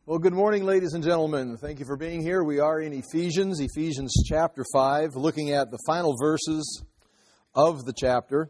Well, good morning, ladies and gentlemen. Thank you for being here. We are in Ephesians chapter 5, looking at the final verses of the chapter.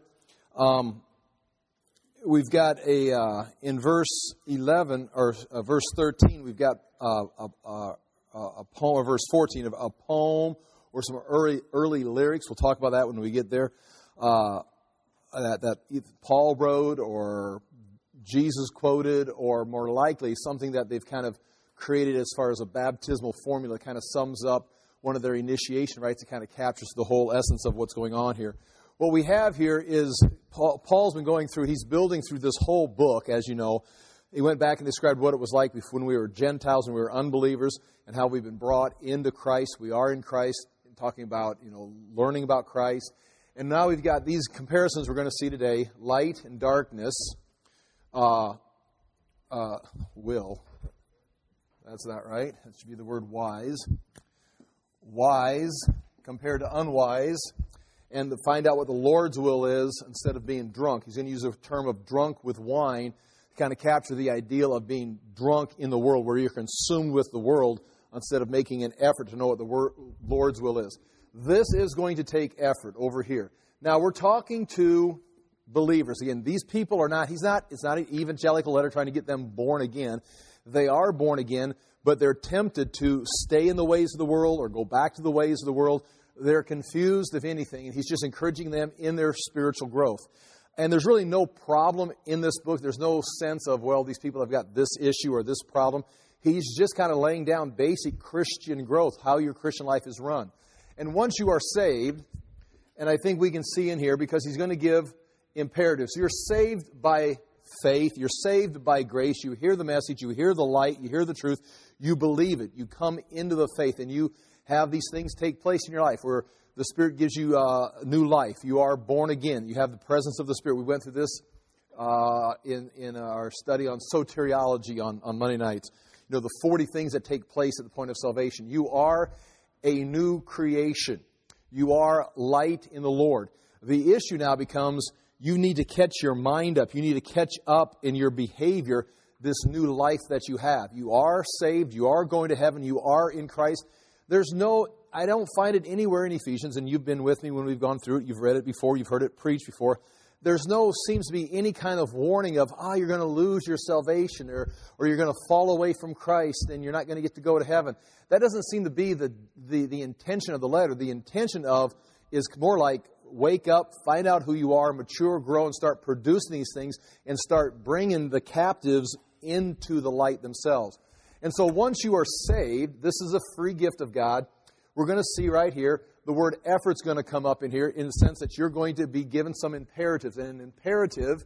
We've got in verse 11, or verse 13, we've got a poem, or verse 14, of a poem or some early lyrics. We'll talk about that when we get there. That Paul wrote, or Jesus quoted, or more likely something that they've kind of created as far as a baptismal formula, kind of sums up one of their initiation rites. It kind of captures the whole essence of what's going on here. What we have here is Paul's been going through, he's building through this whole book, as you know. He went back and described what it was like when we were Gentiles and we were unbelievers, and how we've been brought into Christ. We are in Christ, talking about, learning about Christ. And now we've got these comparisons we're going to see today: light and darkness, will. That's not right. That should be the word wise. Wise compared to unwise. And to find out what the Lord's will is instead of being drunk. He's going to use a term of drunk with wine to kind of capture the ideal of being drunk in the world, where you're consumed with the world instead of making an effort to know what the Lord's will is. This is going to take effort over here. Now, we're talking to believers. Again, these people are not, it's not an evangelical letter trying to get them born again. They are born again, but they're tempted to stay in the ways of the world or go back to the ways of the world. They're confused, if anything, and he's just encouraging them in their spiritual growth. And there's really no problem in this book. There's no sense of, well, these people have got this issue or this problem. He's just kind of laying down basic Christian growth, how your Christian life is run. And once you are saved, and I think we can see in here, because he's going to give imperatives. You're saved by faith. You're saved by grace. You hear the message. You hear the light. You hear the truth. You believe it. You come into the faith, and you have these things take place in your life where the Spirit gives you new life. You are born again. You have the presence of the Spirit. We went through this in our study on soteriology on Monday nights. The 40 things that take place at the point of salvation. You are a new creation. You are light in the Lord. The issue now becomes, you need to catch your mind up. You need to catch up in your behavior, this new life that you have. You are saved. You are going to heaven. You are in Christ. I don't find it anywhere in Ephesians, and you've been with me when we've gone through it. You've read it before. You've heard it preached before. Seems to be any kind of warning of, you're going to lose your salvation, or you're going to fall away from Christ, and you're not going to get to go to heaven. That doesn't seem to be the intention of the letter. The intention is more like, wake up, find out who you are, mature, grow, and start producing these things, and start bringing the captives into the light themselves. And so once you are saved, this is a free gift of God. We're going to see right here, the word effort's going to come up in here, in the sense that you're going to be given some imperatives. And an imperative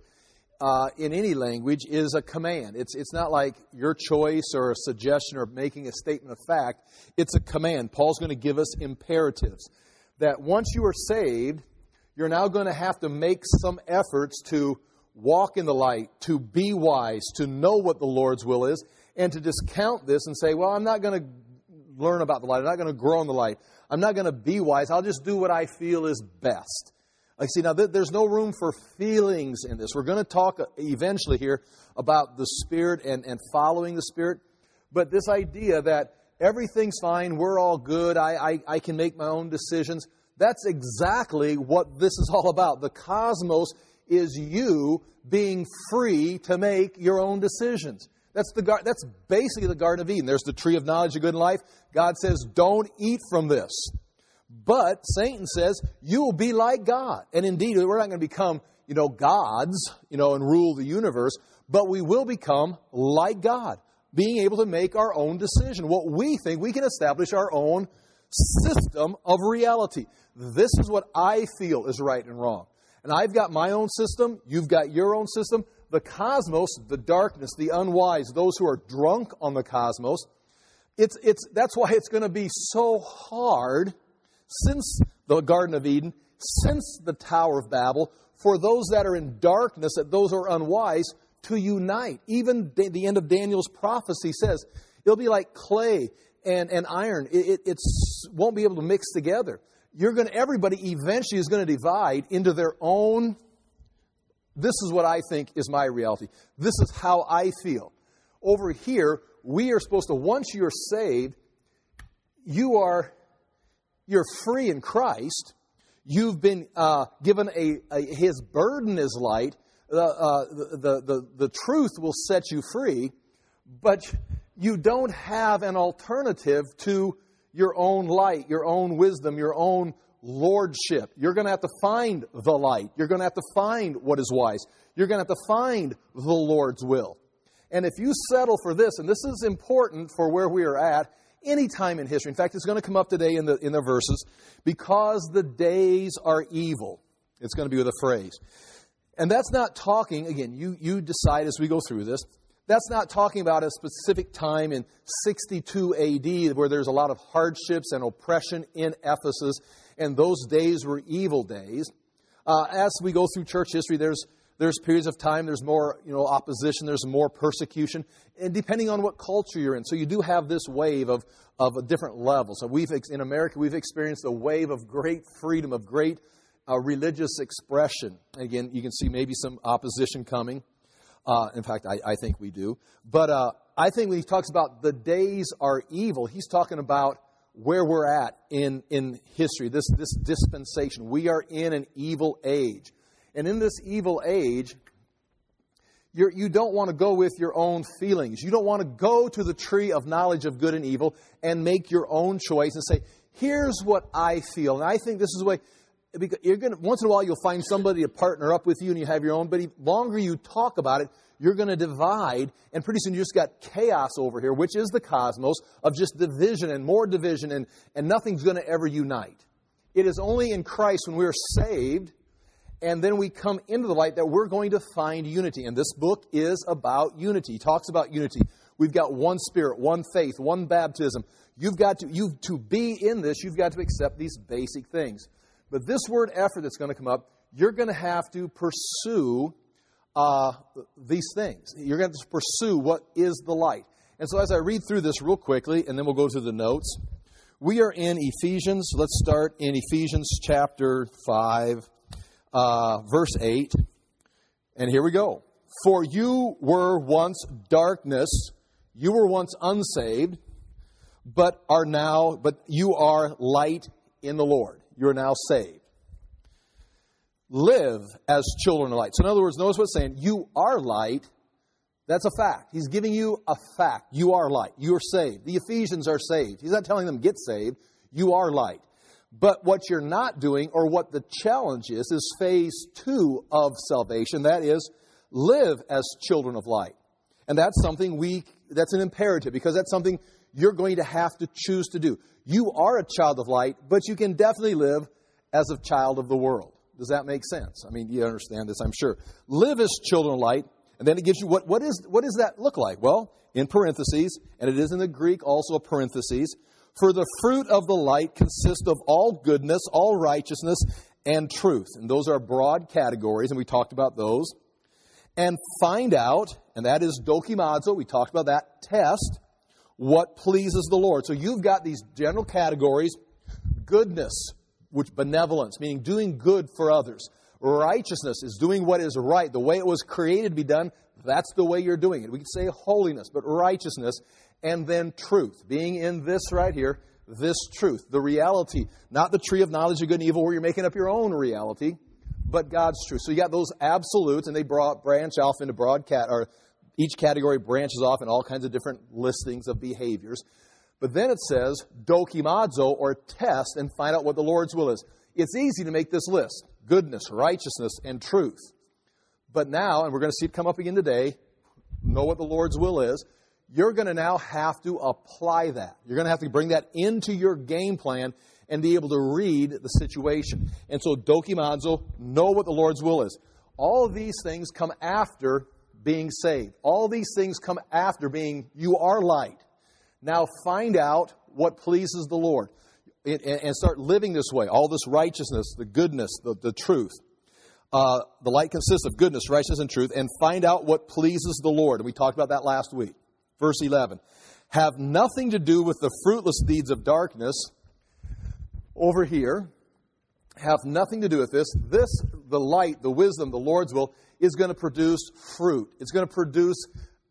in any language is a command. It's not like your choice or a suggestion or making a statement of fact. It's a command. Paul's going to give us imperatives. That once you are saved, you're now going to have to make some efforts to walk in the light, to be wise, to know what the Lord's will is, and to discount this and say, well, I'm not going to learn about the light. I'm not going to grow in the light. I'm not going to be wise. I'll just do what I feel is best. Now, there's no room for feelings in this. We're going to talk eventually here about the Spirit and following the Spirit. But this idea that everything's fine, we're all good, I can make my own decisions, that's exactly what this is all about. The cosmos is you being free to make your own decisions. That's basically the Garden of Eden. There's the tree of knowledge of good and life. God says, don't eat from this. But Satan says, you will be like God. And indeed, we're not going to become, gods, and rule the universe, but we will become like God, being able to make our own decision. What we think, we can establish our own system of reality. This is what I feel is right and wrong. And I've got my own system. You've got your own system. The cosmos, the darkness, the unwise, those who are drunk on the cosmos, that's why it's going to be so hard since the Garden of Eden, since the Tower of Babel, for those that are in darkness, that those who are unwise, to unite. Even the end of Daniel's prophecy says, it'll be like clay and iron. It won't be able to mix together. Everybody eventually is going to divide into their own. This is what I think is my reality. This is how I feel. Over here, we are supposed to, once you're saved, you're free in Christ. You've been given His burden is light. The truth will set you free, but you don't have an alternative to your own light, your own wisdom, your own lordship. You're going to have to find the light. You're going to have to find what is wise. You're going to have to find the Lord's will. And if you settle for this, and this is important for where we are at, any time in history. In fact, it's going to come up today in the verses. Because the days are evil. It's going to be with a phrase. And that's not talking, again, you decide as we go through this, that's not talking about a specific time in 62 AD where there's a lot of hardships and oppression in Ephesus, and those days were evil days. As we go through church history, there's periods of time, there's more opposition, there's more persecution, and depending on what culture you're in. So you do have this wave of different levels. So in America, we've experienced a wave of great freedom, of great religious expression. Again, you can see maybe some opposition coming. In fact, I think we do. But I think when he talks about the days are evil, he's talking about where we're at in history, this dispensation. We are in an evil age. And in this evil age, you don't want to go with your own feelings. You don't want to go to the tree of knowledge of good and evil and make your own choice and say, here's what I feel. And I think this is the way, because once in a while you'll find somebody to partner up with you and you have your own, but the longer you talk about it, you're going to divide, and pretty soon you just got chaos over here, which is the cosmos of just division and more division, and nothing's going to ever unite. It is only in Christ when we're saved and then we come into the light that we're going to find unity. And this book is about unity. He talks about unity. We've got one Spirit, one faith, one baptism. To be in this, you've got to accept these basic things. But this word effort that's going to come up, you're going to have to pursue these things. You're going to have to pursue what is the light. And so as I read through this real quickly, and then we'll go through the notes, we are in Ephesians. Let's start in Ephesians chapter 5. Verse 8, and here we go. For you were once darkness, you were once unsaved, but you are light in the Lord. You are now saved. Live as children of light. So in other words, notice what it's saying. You are light. That's a fact. He's giving you a fact. You are light. You are saved. The Ephesians are saved. He's not telling them get saved. You are light. But what you're not doing, or what the challenge is phase 2 of salvation. That is, live as children of light. And that's something that's an imperative, because that's something you're going to have to choose to do. You are a child of light, but you can definitely live as a child of the world. Does that make sense? I mean, you understand this, I'm sure. Live as children of light, and then it gives you, what does that look like? Well, in parentheses, and it is in the Greek also a parentheses, for the fruit of the light consists of all goodness, all righteousness, and truth. And those are broad categories, and we talked about those. And find out, and that is dokimazo, we talked about that, test what pleases the Lord. So you've got these general categories: goodness, which benevolence, meaning doing good for others. Righteousness is doing what is right, the way it was created to be done. That's the way you're doing it. We could say holiness, but righteousness. And then truth, being in this right here, this truth, the reality, not the tree of knowledge of good and evil where you're making up your own reality, but God's truth. So you got those absolutes, and they branch off into or each category branches off in all kinds of different listings of behaviors. But then it says, dokimazo, or test and find out what the Lord's will is. It's easy to make this list: goodness, righteousness, and truth. But now, and we're going to see it come up again today, know what the Lord's will is. You're going to now have to apply that. You're going to have to bring that into your game plan and be able to read the situation. And so, dokimazo, know what the Lord's will is. All of these things come after being saved. All these things come after you are light. Now find out what pleases the Lord and start living this way. All this righteousness, the goodness, the truth. The light consists of goodness, righteousness, and truth. And find out what pleases the Lord. And we talked about that last week. Verse 11, have nothing to do with the fruitless deeds of darkness. Over here, have nothing to do with this. The light, the wisdom, the Lord's will, is going to produce fruit. It's going to produce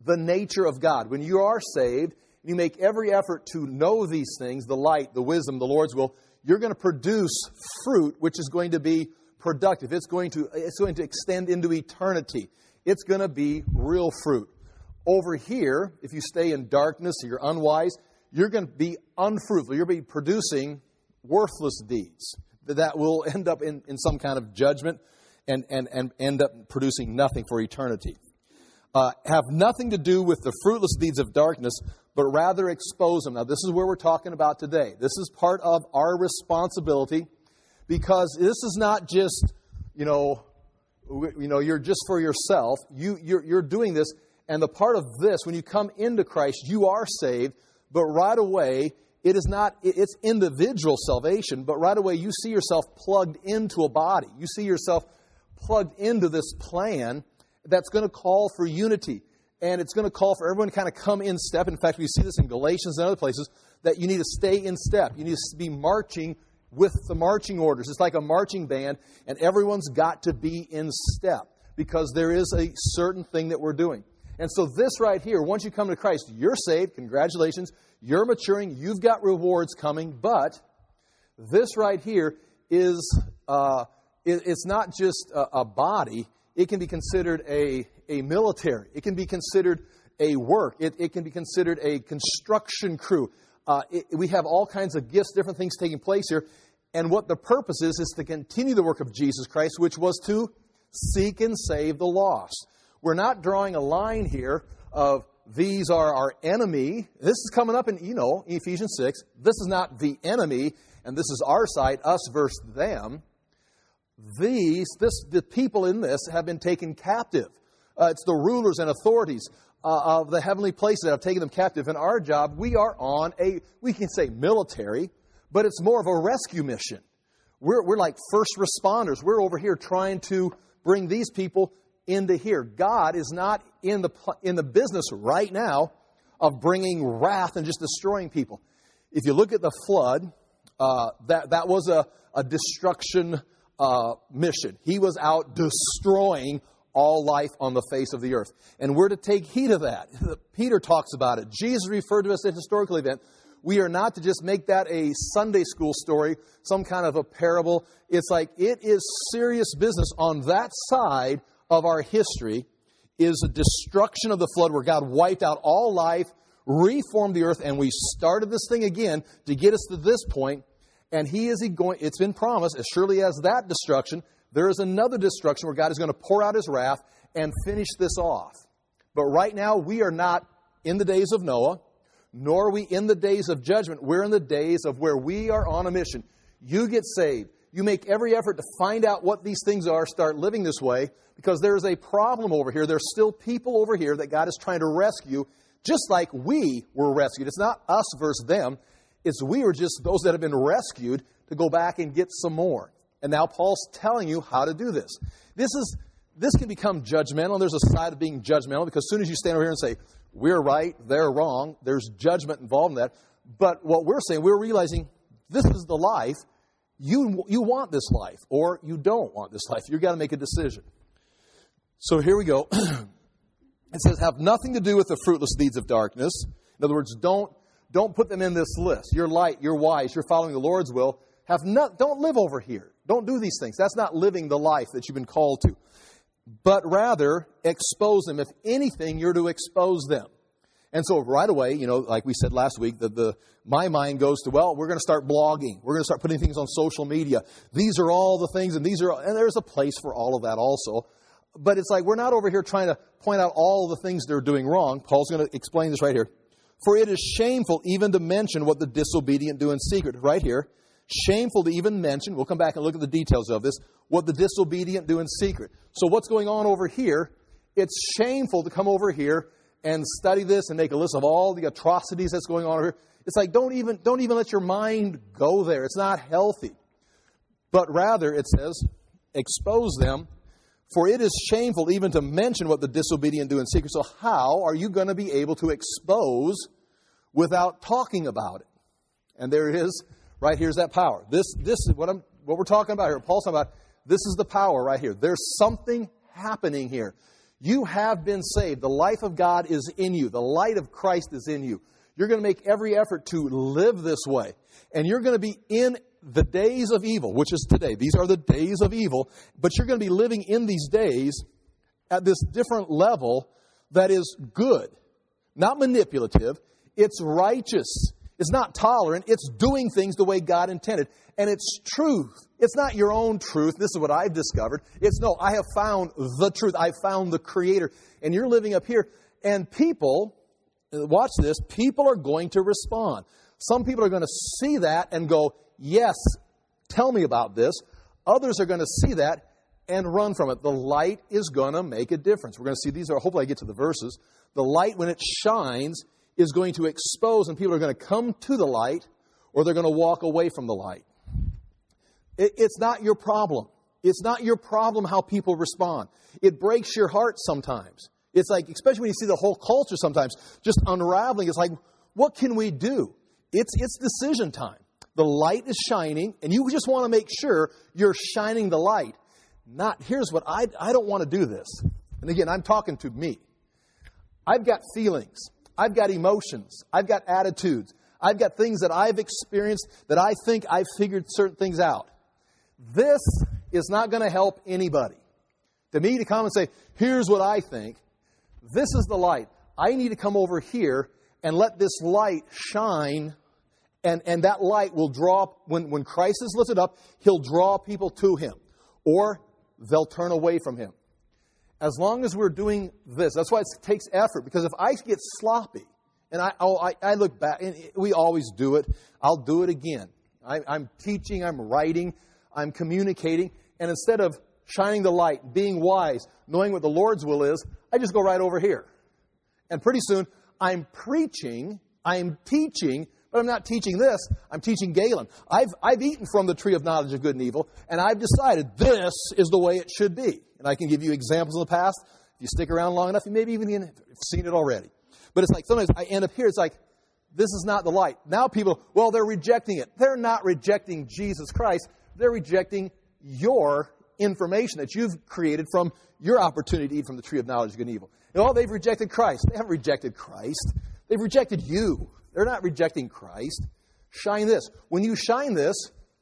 the nature of God. When you are saved, you make every effort to know these things, the light, the wisdom, the Lord's will, you're going to produce fruit which is going to be productive. It's going to extend into eternity. It's going to be real fruit. Over here, if you stay in darkness, you're unwise, you're going to be unfruitful. You're going to be producing worthless deeds that will end up in some kind of judgment and end up producing nothing for eternity. Have nothing to do with the fruitless deeds of darkness, but rather expose them. Now, this is where we're talking about today. This is part of our responsibility, because this is not just, you're just for yourself. You're doing this, and the part of this, when you come into Christ, you are saved, but right away, it's individual salvation, but right away you see yourself plugged into a body. You see yourself plugged into this plan that's going to call for unity. And it's going to call for everyone to kind of come in step. In fact, we see this in Galatians and other places, that you need to stay in step. You need to be marching with the marching orders. It's like a marching band, and everyone's got to be in step, because there is a certain thing that we're doing. And so this right here, once you come to Christ, you're saved. Congratulations. You're maturing. You've got rewards coming. But this right here is, it's not just a body. It can be considered a military. It can be considered a work. It can be considered a construction crew. We have all kinds of gifts, different things taking place here. And what the purpose is to continue the work of Jesus Christ, which was to seek and save the lost. We're not drawing a line here of these are our enemy. This is coming up in, Ephesians 6. This is not the enemy, and this is our side, us versus them. The people in this have been taken captive. It's the rulers and authorities of the heavenly places that have taken them captive. And our job, we are on we can say military, but it's more of a rescue mission. We're like first responders. We're over here trying to bring these people into here. God is not in the business right now of bringing wrath and just destroying people. If you look at the flood, that was a destruction mission. He was out destroying all life on the face of the earth. And we're to take heed of that. Peter talks about it. Jesus referred to us as a historical event. We are not to just make that a Sunday school story, some kind of a parable. It's like it is serious business. On that side of our history is a destruction of the flood, where God wiped out all life, reformed the earth, and we started this thing again to get us to this point. And it's been promised, as surely as that destruction, there is another destruction where God is going to pour out His wrath and finish this off. But right now, we are not in the days of Noah, nor are we in the days of judgment. We're in the days of where we are on a mission. You get saved. You make every effort to find out what these things are, start living this way, because there is a problem over here. There's still people over here that God is trying to rescue, just like we were rescued. It's not us versus them. It's we are just those that have been rescued to go back and get some more. And now Paul's telling you how to do this. This can become judgmental. There's a side of being judgmental, because as soon as you stand over here and say, we're right, they're wrong, there's judgment involved in that. But what we're saying, we're realizing this is the life. You want this life, or you don't want this life. You've got to make a decision. So here we go. It says, have nothing to do with the fruitless deeds of darkness. In other words, don't put them in this list. You're light, you're wise, you're following the Lord's will. Don't live over here. Don't do these things. That's not living the life that you've been called to. But rather, expose them. If anything, you're to expose them. And so right away, like we said last week, my mind goes to, we're going to start blogging. We're going to start putting things on social media. These are all the things, and there's a place for all of that also. But it's like we're not over here trying to point out all the things they're doing wrong. Paul's going to explain this right here. For it is shameful even to mention what the disobedient do in secret. Right here. Shameful to even mention, we'll come back and look at the details of this, what the disobedient do in secret. So what's going on over here? It's shameful to come over here and study this and make a list of all the atrocities that's going on over here. It's like, don't even let your mind go there. It's not healthy. But rather, it says, expose them, for it is shameful even to mention what the disobedient do in secret. So how are you going to be able to expose without talking about it? And there it is. Right here's that power. This is what we're talking about here. Paul's talking about, this is the power right here. There's something happening here. You have been saved. The life of God is in you. The light of Christ is in you. You're going to make every effort to live this way. And you're going to be in the days of evil, which is today. These are the days of evil. But you're going to be living in these days at this different level that is good, not manipulative. It's righteous. It's not tolerant. It's doing things the way God intended. And it's truth. It's not your own truth. This is what I've discovered. It's no, I have found the truth. I found the Creator. And you're living up here. And people, watch this, people are going to respond. Some people are going to see that and go, yes, tell me about this. Others are going to see that and run from it. The light is going to make a difference. We're going to see these are, hopefully I get to the verses. The light, when it shines, is going to expose, and people are going to come to the light, or they're going to walk away from the light. It's not your problem. It's not your problem how people respond. It breaks your heart sometimes. It's like, especially when you see the whole culture sometimes just unraveling. It's like, what can we do? It's decision time. The light is shining, and you just want to make sure you're shining the light. Not, here's what, I don't want to do this. And again, I'm talking to me. I've got feelings. I've got emotions. I've got attitudes. I've got things that I've experienced that I think I've figured certain things out. This is not going to help anybody. To me, to come and say, here's what I think. This is the light. I need to come over here and let this light shine. And that light will draw, when Christ is lifted up, He'll draw people to Him. Or they'll turn away from Him. As long as we're doing this, that's why it takes effort. Because if I get sloppy, and I look back, and we always do it, I'll do it again. I'm teaching, I'm writing, I'm communicating, and instead of shining the light, being wise, knowing what the Lord's will is, I just go right over here. And pretty soon, I'm preaching, I'm teaching, but I'm not teaching this, I'm teaching Galen. I've eaten from the tree of knowledge of good and evil, and I've decided this is the way it should be. And I can give you examples in the past. If you stick around long enough, you maybe even have seen it already. But it's like sometimes I end up here, it's like, this is not the light. Now people, well, they're rejecting it. They're not rejecting Jesus Christ. They're rejecting your information that you've created from your opportunity to eat from the tree of knowledge of good and evil. And, oh, they've rejected Christ. They haven't rejected Christ. They've rejected you. They're not rejecting Christ. Shine this. When you shine this,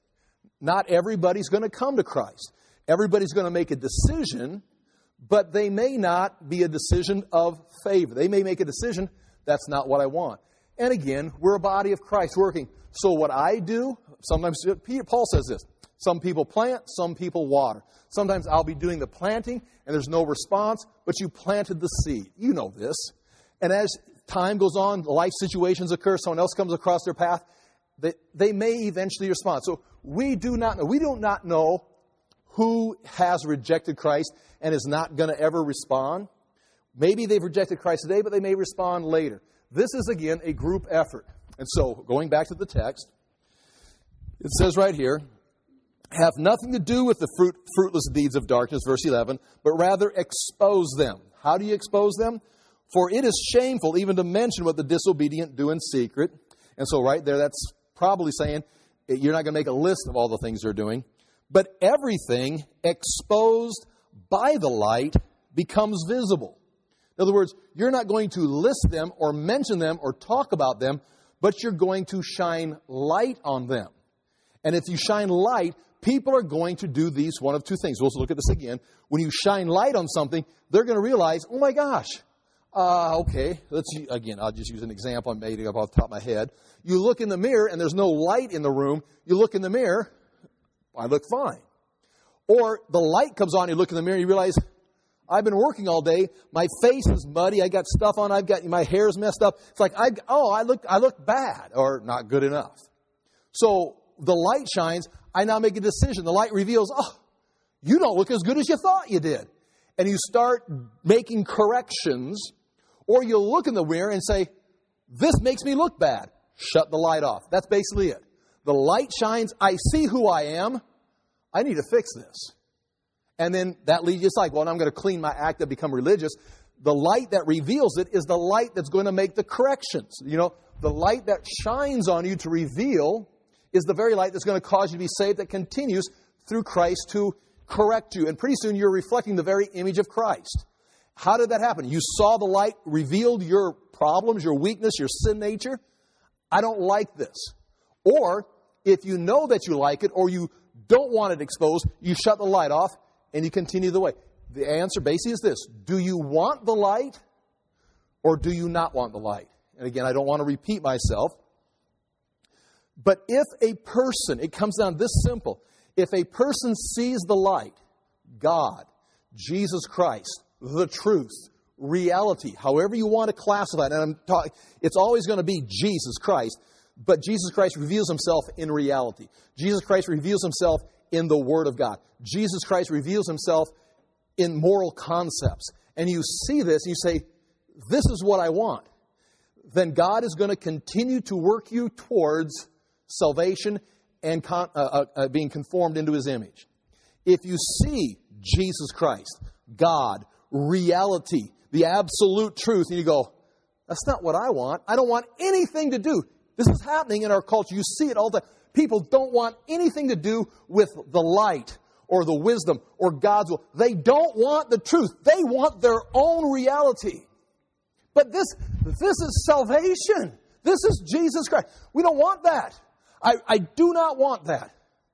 not everybody's going to come to Christ. Everybody's going to make a decision, but they may not be a decision of favor. They may make a decision, that's not what I want. And again, we're a body of Christ working. So what I do, sometimes Paul says this, some people plant, some people water. Sometimes I'll be doing the planting and there's no response, but you planted the seed. You know this. And as time goes on, life situations occur, someone else comes across their path, they may eventually respond. So we do not know. We do not know who has rejected Christ and is not going to ever respond. Maybe they've rejected Christ today, but they may respond later. This is, again, a group effort. And so, going back to the text, it says right here, have nothing to do with the fruitless deeds of darkness, verse 11, but rather expose them. How do you expose them? For it is shameful even to mention what the disobedient do in secret. And so right there, that's probably saying you're not going to make a list of all the things they're doing. But everything exposed by the light becomes visible. In other words, you're not going to list them or mention them or talk about them, but you're going to shine light on them. And if you shine light, people are going to do these one of two things. We'll look at this again. When you shine light on something, they're going to realize, oh my gosh, okay, I'll just use an example I made up off the top of my head. You look in the mirror and there's no light in the room. You look in the mirror, I look fine. Or the light comes on, you look in the mirror, you realize, I've been working all day, my face is muddy, I got stuff on, my hair's messed up. It's like, I look bad or not good enough. So the light shines, I now make a decision. The light reveals, you don't look as good as you thought you did. And you start making corrections, or you look in the mirror and say, this makes me look bad. Shut the light off. That's basically it. The light shines, I see who I am, I need to fix this. And then that leads you, it's like, well, I'm going to clean my act and become religious. The light that reveals it is the light that's going to make the corrections. You know, the light that shines on you to reveal is the very light that's going to cause you to be saved, that continues through Christ to correct you. And pretty soon you're reflecting the very image of Christ. How did that happen? You saw the light revealed your problems, your weakness, your sin nature. I don't like this. Or if you know that you like it or you don't want it exposed, you shut the light off and you continue the way. The answer basically is this. Do you want the light or do you not want the light? And again, I don't want to repeat myself. But if a person, it comes down this simple. If a person sees the light, God, Jesus Christ, the truth, reality, however you want to classify it, and it's always going to be Jesus Christ, but Jesus Christ reveals himself in reality. Jesus Christ reveals himself in the Word of God. Jesus Christ reveals himself in moral concepts. And you see this and you say, this is what I want. Then God is going to continue to work you towards salvation and being conformed into his image. If you see Jesus Christ, God, reality, the absolute truth, and you go, that's not what I want. I don't want anything to do. This is happening in our culture. You see it all the time. People don't want anything to do with the light or the wisdom or God's will. They don't want the truth. They want their own reality. But this is salvation. This is Jesus Christ. We don't want that. I do not want that.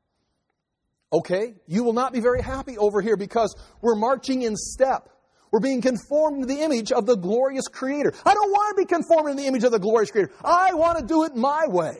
Okay, you will not be very happy over here because we're marching in step. We're being conformed to the image of the glorious Creator. I don't want to be conformed to the image of the glorious Creator. I want to do it my way.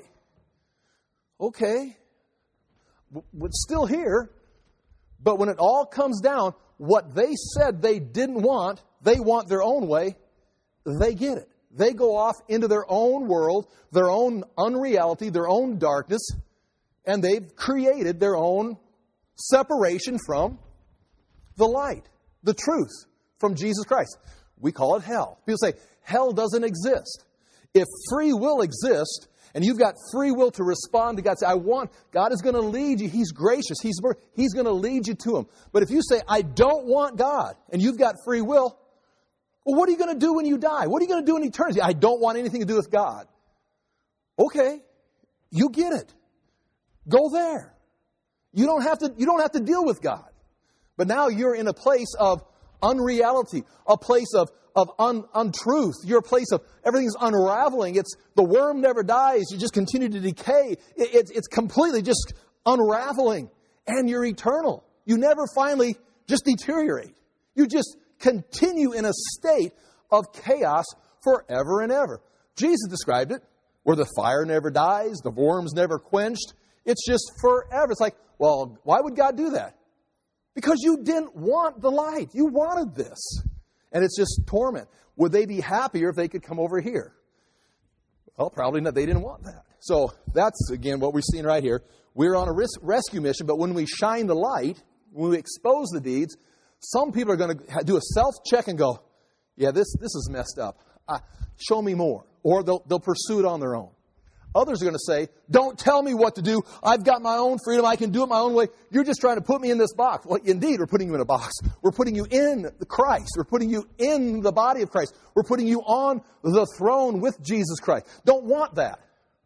Okay, it's still here. But when it all comes down, what they said they didn't want, they want their own way, they get it. They go off into their own world, their own unreality, their own darkness, and they've created their own separation from the light, the truth, from Jesus Christ. We call it hell. People say, hell doesn't exist. If free will exists, and you've got free will to respond to God, say, God is going to lead you. He's gracious. He's going to lead you to Him. But if you say, I don't want God, and you've got free will, well, what are you going to do when you die? What are you going to do in eternity? I don't want anything to do with God. Okay, you get it. Go there. You don't have to deal with God. But now you're in a place of unreality, a place of untruth. You're a place of everything's unraveling. It's the worm never dies. You just continue to decay. It's completely just unraveling. And you're eternal. You never finally just deteriorate. You just continue in a state of chaos forever and ever. Jesus described it, where the fire never dies, the worm's never quenched. It's just forever. It's like, well, why would God do that? Because you didn't want the light. You wanted this. And it's just torment. Would they be happier if they could come over here? Well, probably not. They didn't want that. So that's, again, what we're seeing right here. We're on a rescue mission, but when we shine the light, when we expose the deeds, some people are going to do a self-check and go, yeah, this is messed up. Show me more. Or they'll pursue it on their own. Others are going to say, don't tell me what to do. I've got my own freedom. I can do it my own way. You're just trying to put me in this box. Well, indeed, we're putting you in a box. We're putting you in Christ. We're putting you in the body of Christ. We're putting you on the throne with Jesus Christ. Don't want that.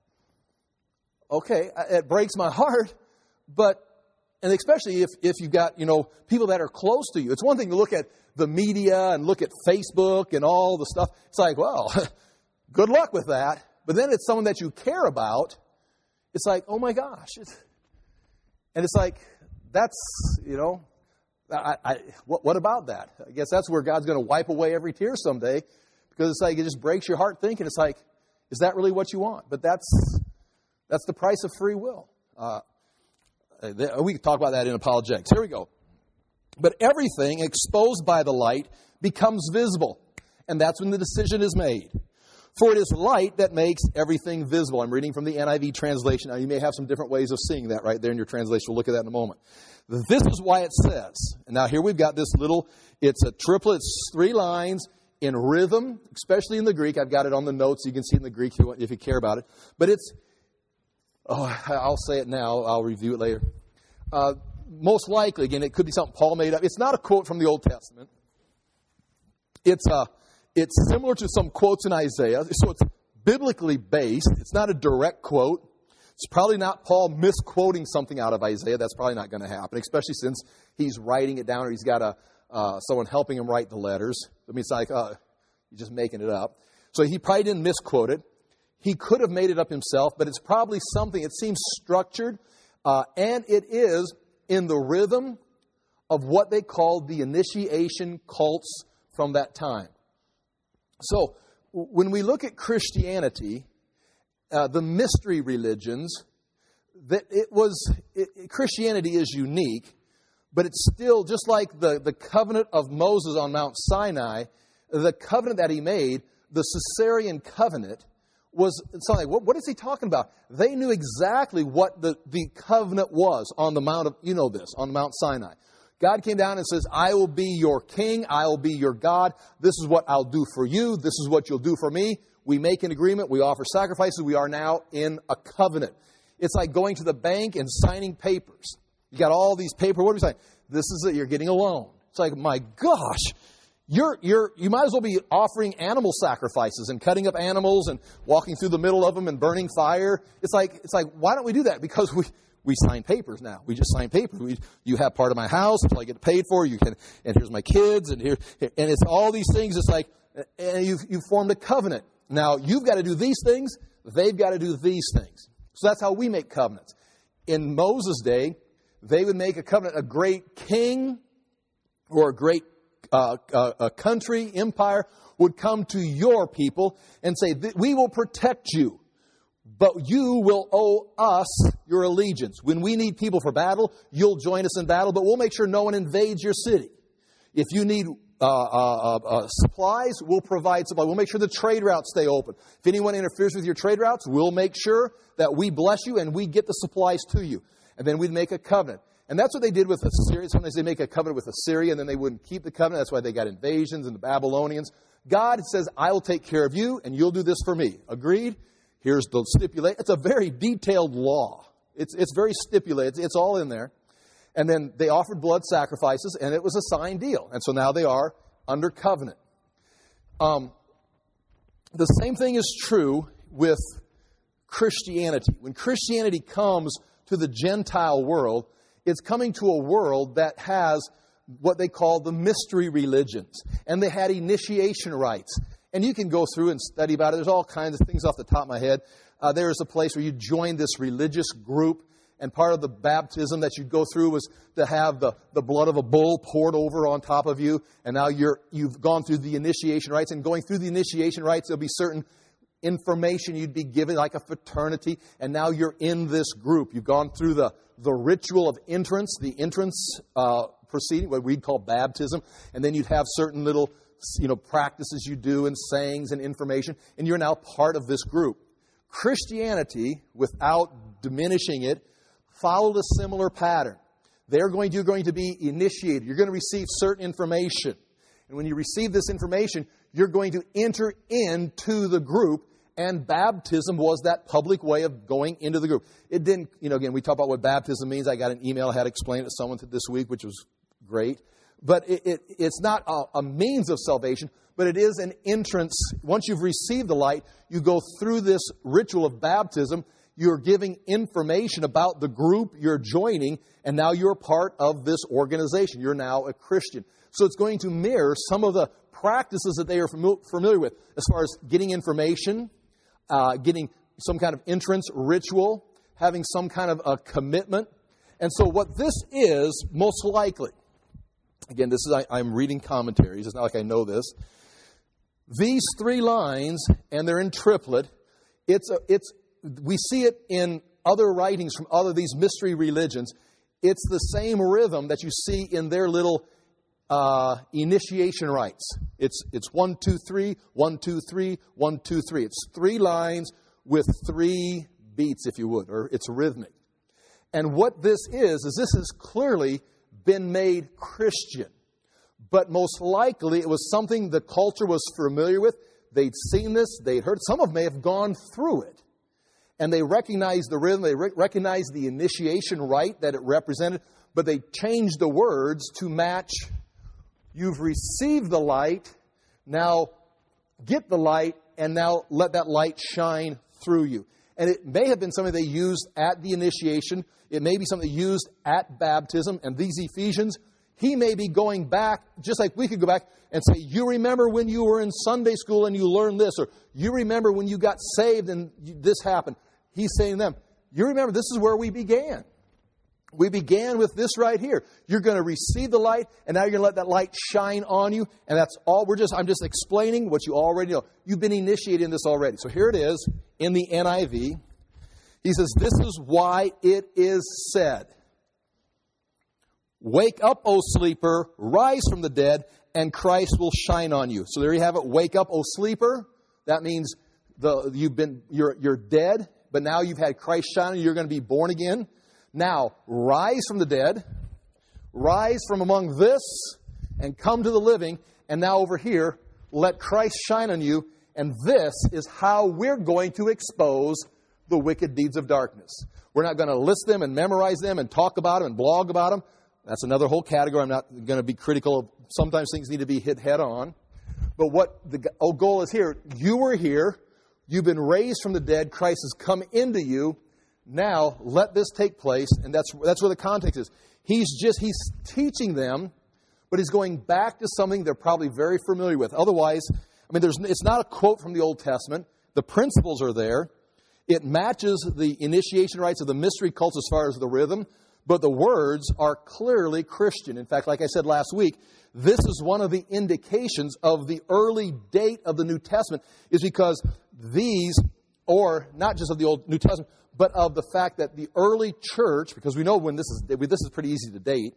Okay, it breaks my heart, and especially if you've got, people that are close to you. It's one thing to look at the media and look at Facebook and all the stuff. It's like, well, good luck with that. But then it's someone that you care about. It's like, oh my gosh. And it's like, that's, what about that? I guess that's where God's going to wipe away every tear someday. Because it's like, it just breaks your heart thinking. It's like, is that really what you want? But that's the price of free will. We can talk about that in apologetics. Here we go. But everything exposed by the light becomes visible. And that's when the decision is made. For it is light that makes everything visible. I'm reading from the NIV translation. Now, you may have some different ways of seeing that right there in your translation. We'll look at that in a moment. This is why it says, and now here we've got this it's a triplet, it's 3 lines in rhythm, especially in the Greek. I've got it on the notes. You can see it in the Greek if you care about it. But I'll say it now. I'll review it later. Most likely, again, it could be something Paul made up. It's not a quote from the Old Testament. It's similar to some quotes in Isaiah, so it's biblically based. It's not a direct quote. It's probably not Paul misquoting something out of Isaiah. That's probably not going to happen, especially since he's writing it down or he's got someone helping him write the letters. I mean, it's like, you're just making it up. So he probably didn't misquote it. He could have made it up himself, but it's probably something, it seems structured, and it is in the rhythm of what they called the initiation cults from that time. So when we look at Christianity, the mystery religions, Christianity is unique, but it's still just like the covenant of Moses on Mount Sinai, the covenant that he made, the Caesarean covenant, was something like, what is he talking about? They knew exactly what the covenant was on the Mount of, on the Mount Sinai. God came down and says, I will be your king, I will be your God, this is what I'll do for you, this is what you'll do for me. We make an agreement, we offer sacrifices, we are now in a covenant. It's like going to the bank and signing papers. You got all these papers, what are you saying? This is it, you're getting a loan. It's like, my gosh, you might as well be offering animal sacrifices and cutting up animals and walking through the middle of them and burning fire. It's like, why don't we do that? Because we sign papers now. We just sign papers. You have part of my house until I get paid for. You can, and here's my kids, and it's all these things. It's like, and you've formed a covenant. Now you've got to do these things. They've got to do these things. So that's how we make covenants. In Moses' day, they would make a covenant. A great king or a great a country, empire would come to your people and say, we will protect you, but you will owe us your allegiance. When we need people for battle, you'll join us in battle, but we'll make sure no one invades your city. If you need supplies, we'll provide supplies. We'll make sure the trade routes stay open. If anyone interferes with your trade routes, we'll make sure that we bless you and we get the supplies to you. And then we'd make a covenant. And that's what they did with Assyria. Sometimes they make a covenant with Assyria, and then they wouldn't keep the covenant. That's why they got invasions and the Babylonians. God says, I will take care of you, and you'll do this for me. Agreed? Here's the stipulation. It's a very detailed law. It's very stipulated. It's all in there. And then they offered blood sacrifices, and it was a signed deal. And so now they are under covenant. The same thing is true with Christianity. When Christianity comes to the Gentile world, it's coming to a world that has what they call the mystery religions. And they had initiation rites. And you can go through and study about it. There's all kinds of things off the top of my head. There is a place where you join this religious group. And part of the baptism that you go through was to have the blood of a bull poured over on top of you. And now you've gone through the initiation rites. And going through the initiation rites, there'll be certain information you'd be given, like a fraternity. And now you're in this group. You've gone through the ritual of entrance, the entrance proceeding, what we'd call baptism. And then you'd have certain little practices you do and sayings and information. And you're now part of this group. Christianity, without diminishing it, followed a similar pattern. You're going to be initiated. You're going to receive certain information. And when you receive this information, you're going to enter into the group. And baptism was that public way of going into the group. It didn't, again, we talk about what baptism means. I got an email I had to explain it to someone this week, which was great. But it's not a means of salvation, but it is an entrance. Once you've received the light, you go through this ritual of baptism. You're giving information about the group you're joining, and now you're part of this organization. You're now a Christian. So it's going to mirror some of the practices that they are familiar with as far as getting information, getting some kind of entrance ritual, having some kind of a commitment. And so what this is, most likely, again, I'm reading commentaries. It's not like I know this. These three lines, and they're in triplet. We see it in other writings from these mystery religions. It's the same rhythm that you see in their little initiation rites. It's 1, 2, 3, 1, 2, 3, 1, 2, 3. It's three lines with three beats, if you would, or it's rhythmic. And what this is this has clearly been made Christian. But most likely it was something the culture was familiar with. They'd seen this, they'd heard. Some of them may have gone through it. And they recognized the rhythm, they recognized the initiation rite that it represented, but they changed the words to match, you've received the light, now get the light, and now let that light shine through you. And it may have been something they used at the initiation. It may be something they used at baptism. And these Ephesians, He may be going back, just like we could go back and say, you remember when you were in Sunday school and you learned this, or you remember when you got saved and this happened. He's saying to them, you remember this is where we began. We began with this right here. You're going to receive the light, and now you're going to let that light shine on you, and that's all. I'm just explaining what you already know. You've been initiated in this already. So here it is in the NIV. He says, this is why it is said, wake up, O sleeper, rise from the dead, and Christ will shine on you. So there you have it. Wake up, O sleeper. That means you're dead, but now you've had Christ shine on you. You're going to be born again. Now, rise from the dead, rise from among this, and come to the living. And now over here, let Christ shine on you. And this is how we're going to expose the wicked deeds of darkness. We're not going to list them and memorize them and talk about them and blog about them. That's another whole category. I'm not going to be critical of. Sometimes things need to be hit head on. But what the goal is here, you were here. You've been raised from the dead. Christ has come into you. Now, let this take place, and that's where the context is. He's teaching them, but he's going back to something they're probably very familiar with. Otherwise, it's not a quote from the Old Testament. The principles are there. It matches the initiation rites of the mystery cults as far as the rhythm, but the words are clearly Christian. In fact, like I said last week, this is one of the indications of the early date of the New Testament, is because these, or not just of the Old New Testament, but of the fact that the early church, because we know when this is pretty easy to date,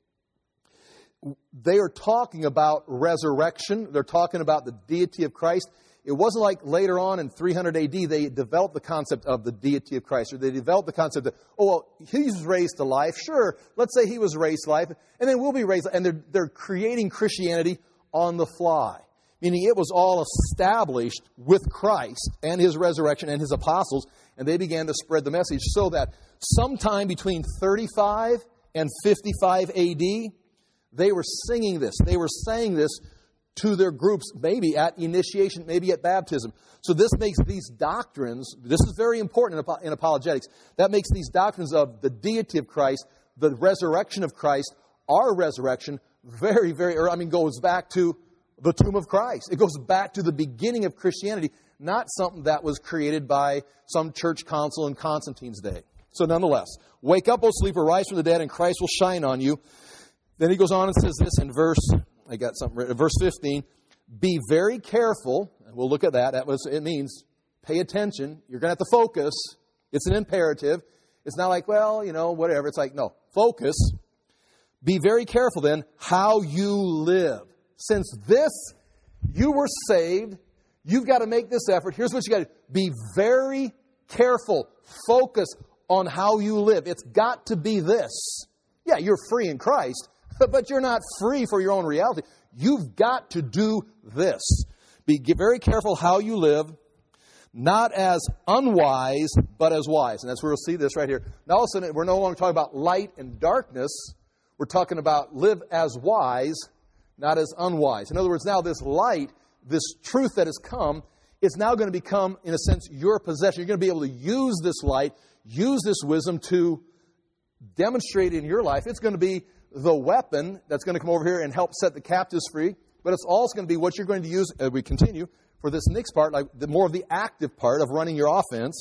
they are talking about resurrection. They're talking about the deity of Christ. It wasn't like later on in 300 AD they developed the concept of the deity of Christ, or they developed the concept that, he was raised to life. Sure, let's say he was raised to life, and then we'll be raised. And they're creating Christianity on the fly. Meaning it was all established with Christ and his resurrection and his apostles, and they began to spread the message so that sometime between 35 and 55 AD, they were singing this. They were saying this to their groups, maybe at initiation, maybe at baptism. So this makes these doctrines, this is very important in apologetics, that makes these doctrines of the deity of Christ, the resurrection of Christ, our resurrection, very, very, goes back to the tomb of Christ. It goes back to the beginning of Christianity, not something that was created by some church council in Constantine's day. So nonetheless, wake up, O sleeper, rise from the dead, and Christ will shine on you. Then he goes on and says this in verse 15, be very careful, and we'll look at that. It means pay attention. You're going to have to focus. It's an imperative. It's not like, whatever. It's like, no, focus. Be very careful then how you live. Since you were saved, you've got to make this effort. Here's what you got to do. Be very careful. Focus on how you live. It's got to be this. Yeah, you're free in Christ, but you're not free for your own reality. You've got to do this. Be very careful how you live, not as unwise, but as wise. And that's where we'll see this right here. Now, all of a sudden, we're no longer talking about light and darkness. We're talking about live as wise, not as unwise. In other words, now this light, this truth that has come, it's now going to become, in a sense, your possession. You're going to be able to use this light, use this wisdom to demonstrate in your life. It's going to be the weapon that's going to come over here and help set the captives free. But it's also going to be what you're going to use, as we continue, for this next part, like the more of the active part of running your offense.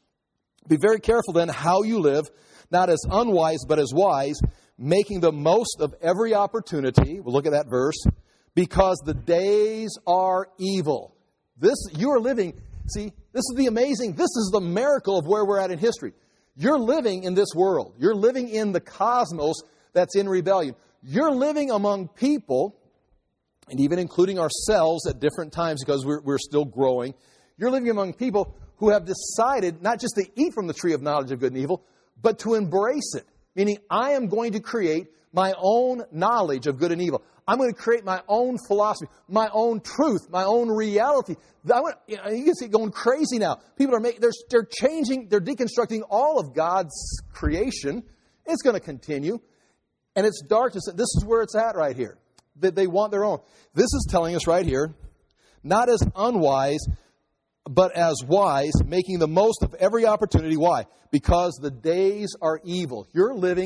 Be very careful then how you live, not as unwise, but as wise, making the most of every opportunity. We'll look at that verse. Because the days are evil. You are living, see, this is the amazing, this is the miracle of where we're at in history. You're living in this world. You're living in the cosmos that's in rebellion. You're living among people, and even including ourselves at different times because we're still growing. You're living among people who have decided not just to eat from the tree of knowledge of good and evil, but to embrace it. Meaning, I am going to create my own knowledge of good and evil. I'm going to create my own philosophy, my own truth, my own reality. You can see it going crazy now. People they're changing, they're deconstructing all of God's creation. It's going to continue. And it's darkness. This is where it's at right here. They want their own. This is telling us right here, not as unwise, but as wise, making the most of every opportunity. Why? Because the days are evil. You're living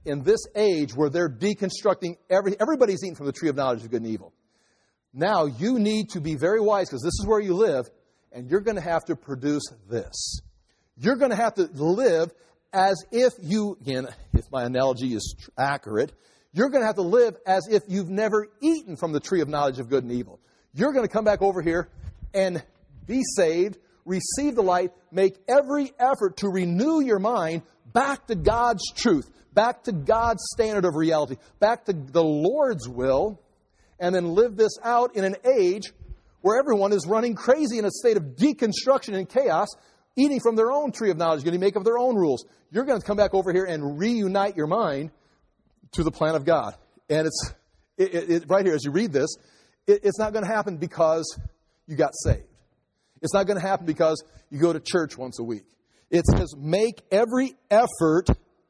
in this age where they're deconstructing everybody's eating from the tree of knowledge of good and evil. Now you need to be very wise because this is where you live, and you're going to have to produce this. You're going to have to live as if you, again, if my analogy is accurate, you're going to have to live as if you've never eaten from the tree of knowledge of good and evil. You're going to come back over here and be saved, receive the light, make every effort to renew your mind back to God's truth, back to God's standard of reality, back to the Lord's will, and then live this out in an age where everyone is running crazy in a state of deconstruction and chaos, eating from their own tree of knowledge, going to make up their own rules. You're going to come back over here and reunite your mind to the plan of God. And it's right here, as you read this, it's not going to happen because you got saved. It's not going to happen because you go to church once a week. It says, make every effort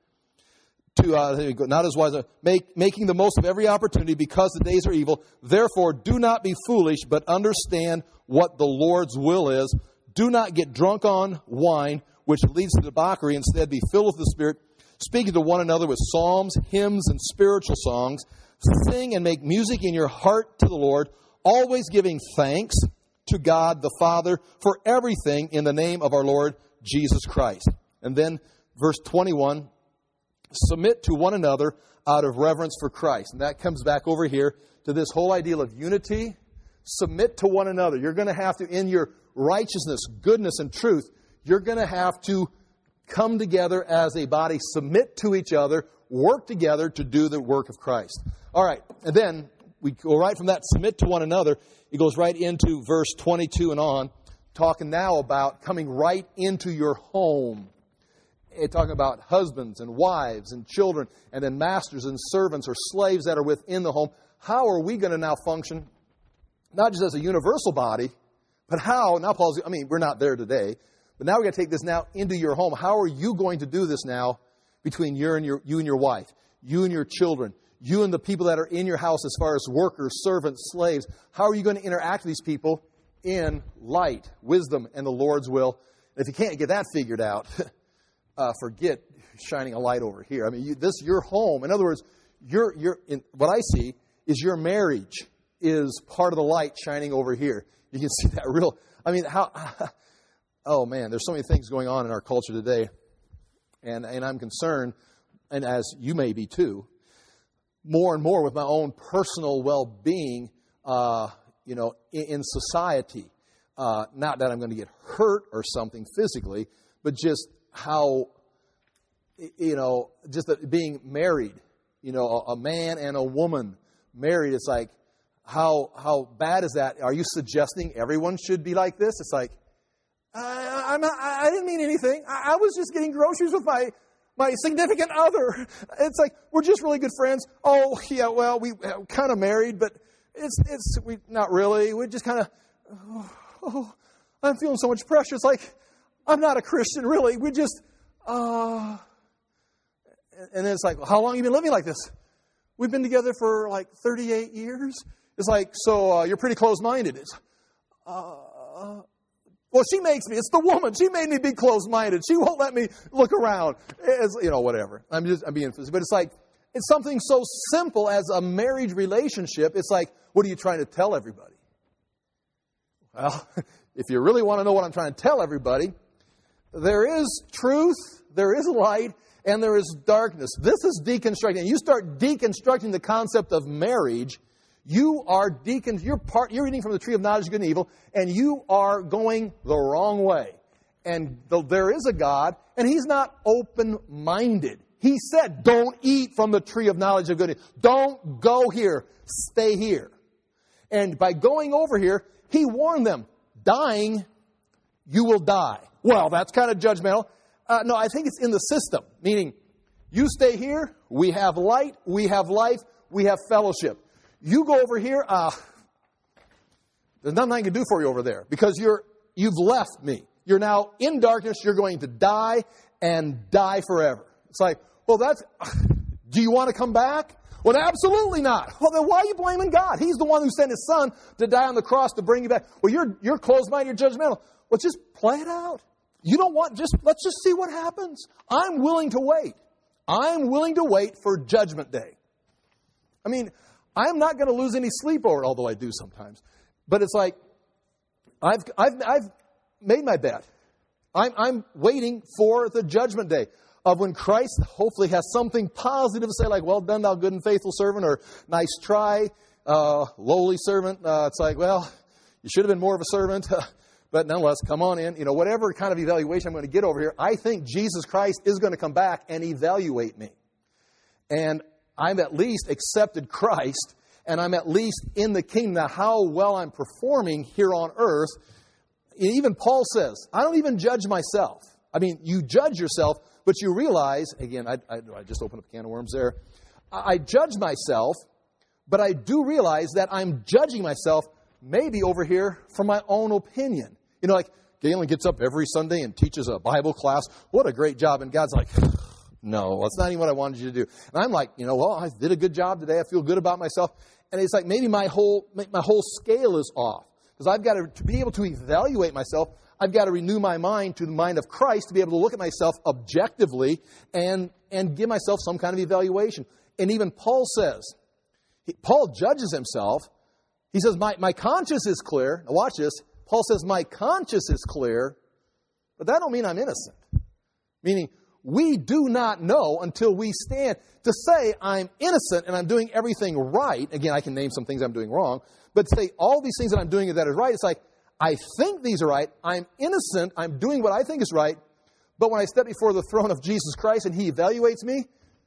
to, not as wise, making the most of every opportunity because the days are evil. Therefore, do not be foolish, but understand what the Lord's will is. Do not get drunk on wine, which leads to debauchery. Instead, be filled with the Spirit, speaking to one another with psalms, hymns, and spiritual songs. Sing and make music in your heart to the Lord, always giving thanks to God the Father for everything in the name of our Lord Jesus Christ. And then verse 21, submit to one another out of reverence for Christ. And that comes back over here to this whole ideal of unity. Submit to one another. You're going to have to, in your righteousness, goodness, and truth, you're going to have to come together as a body, submit to each other, work together to do the work of Christ. All right, and then we go right from that submit to one another. It goes right into verse 22 and on, talking now about coming right into your home. It's talking about husbands and wives and children, and then masters and servants or slaves that are within the home. How are we going to now function, not just as a universal body, but how, now Paul's, we're not there today, but now we're going to take this now into your home. How are you going to do this now between you and your wife, you and your children, you and the people that are in your house as far as workers, servants, slaves? How are you going to interact with these people in light, wisdom, and the Lord's will? And if you can't get that figured out, forget shining a light over here. This your home. In other words, what I see is your marriage is part of the light shining over here. You can see that oh man, there's so many things going on in our culture today. And I'm concerned, and as you may be too, more and more with my own personal well-being, in society. Not that I'm going to get hurt or something physically, but just how, being married, a man and a woman married, it's like, how bad is that? Are you suggesting everyone should be like this? It's like, I didn't mean anything. I was just getting groceries with my significant other. It's like, we're just really good friends. Oh, yeah, well, we kind of married, but we not really. We just kind of, I'm feeling so much pressure. It's like, I'm not a Christian, really. We just, and then it's like, how long have you been living like this? We've been together for like 38 years. It's like, so you're pretty close-minded. It's, well, she makes me. It's the woman. She made me be closed-minded. She won't let me look around. It's, whatever. I'm being facetious. But it's like, it's something so simple as a marriage relationship. It's like, what are you trying to tell everybody? Well, if you really want to know what I'm trying to tell everybody, there is truth, there is light, and there is darkness. This is deconstructing. You start deconstructing the concept of marriage, you're eating from the tree of knowledge of good and evil, and you are going the wrong way. And there is a God, and He's not open-minded. He said, don't eat from the tree of knowledge of good and evil. Don't go here. Stay here. And by going over here, He warned them, dying, you will die. Well, that's kind of judgmental. No, I think it's in the system, meaning you stay here, we have light, we have life, we have fellowship. You go over here, there's nothing I can do for you over there because you've left me. You're now in darkness. You're going to die and die forever. It's like, well, do you want to come back? Well, absolutely not. Well, then why are you blaming God? He's the one who sent His Son to die on the cross to bring you back. Well, you're closed-minded, you're judgmental. Well, just play it out. You don't want, let's just see what happens. I'm willing to wait. I'm willing to wait for Judgment Day. I mean, I'm not going to lose any sleep over it, although I do sometimes. But it's like, I've made my bet. I'm waiting for the Judgment Day of when Christ hopefully has something positive to say, like, well done, thou good and faithful servant, or nice try, lowly servant. It's like, well, you should have been more of a servant, but nonetheless, come on in. Whatever kind of evaluation I'm going to get over here, I think Jesus Christ is going to come back and evaluate me. And I've at least accepted Christ, and I'm at least in the kingdom. Now, how well I'm performing here on earth, even Paul says, I don't even judge myself. I mean, you judge yourself, but you realize, again, I just opened up a can of worms there. I judge myself, but I do realize that I'm judging myself maybe over here from my own opinion. Like Galen gets up every Sunday and teaches a Bible class. What a great job. And God's like, no, that's not even what I wanted you to do. And I'm like, well, I did a good job today. I feel good about myself. And it's like maybe my whole scale is off. Because I've got to be able to evaluate myself, I've got to renew my mind to the mind of Christ to be able to look at myself objectively and give myself some kind of evaluation. And even Paul says, Paul judges himself. He says, my conscience is clear. Now watch this. Paul says, my conscience is clear, but that don't mean I'm innocent. Meaning, we do not know until we stand to say I'm innocent and I'm doing everything right. Again, I can name some things I'm doing wrong, but to say all these things that I'm doing that is right, it's like, I think these are right, I'm innocent, I'm doing what I think is right, but when I step before the throne of Jesus Christ and He evaluates me,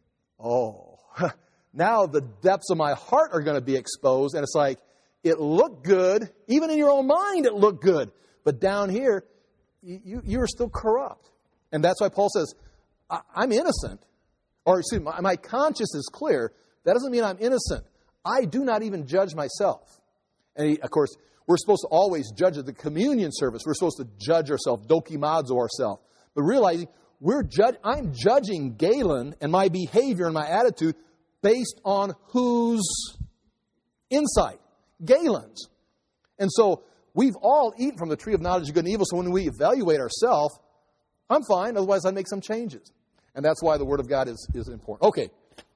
now the depths of my heart are going to be exposed, and it's like, it looked good, even in your own mind it looked good, but down here, you are still corrupt. And that's why Paul says, I'm innocent, or excuse me, my conscience is clear. That doesn't mean I'm innocent. I do not even judge myself. And of course, we're supposed to always judge at the communion service. We're supposed to judge ourselves, dokimazo ourselves. But realizing I'm judging Galen and my behavior and my attitude based on whose insight? Galen's. And so we've all eaten from the tree of knowledge of good and evil. So when we evaluate ourselves, I'm fine. Otherwise, I'd make some changes. And that's why the Word of God is important. Okay.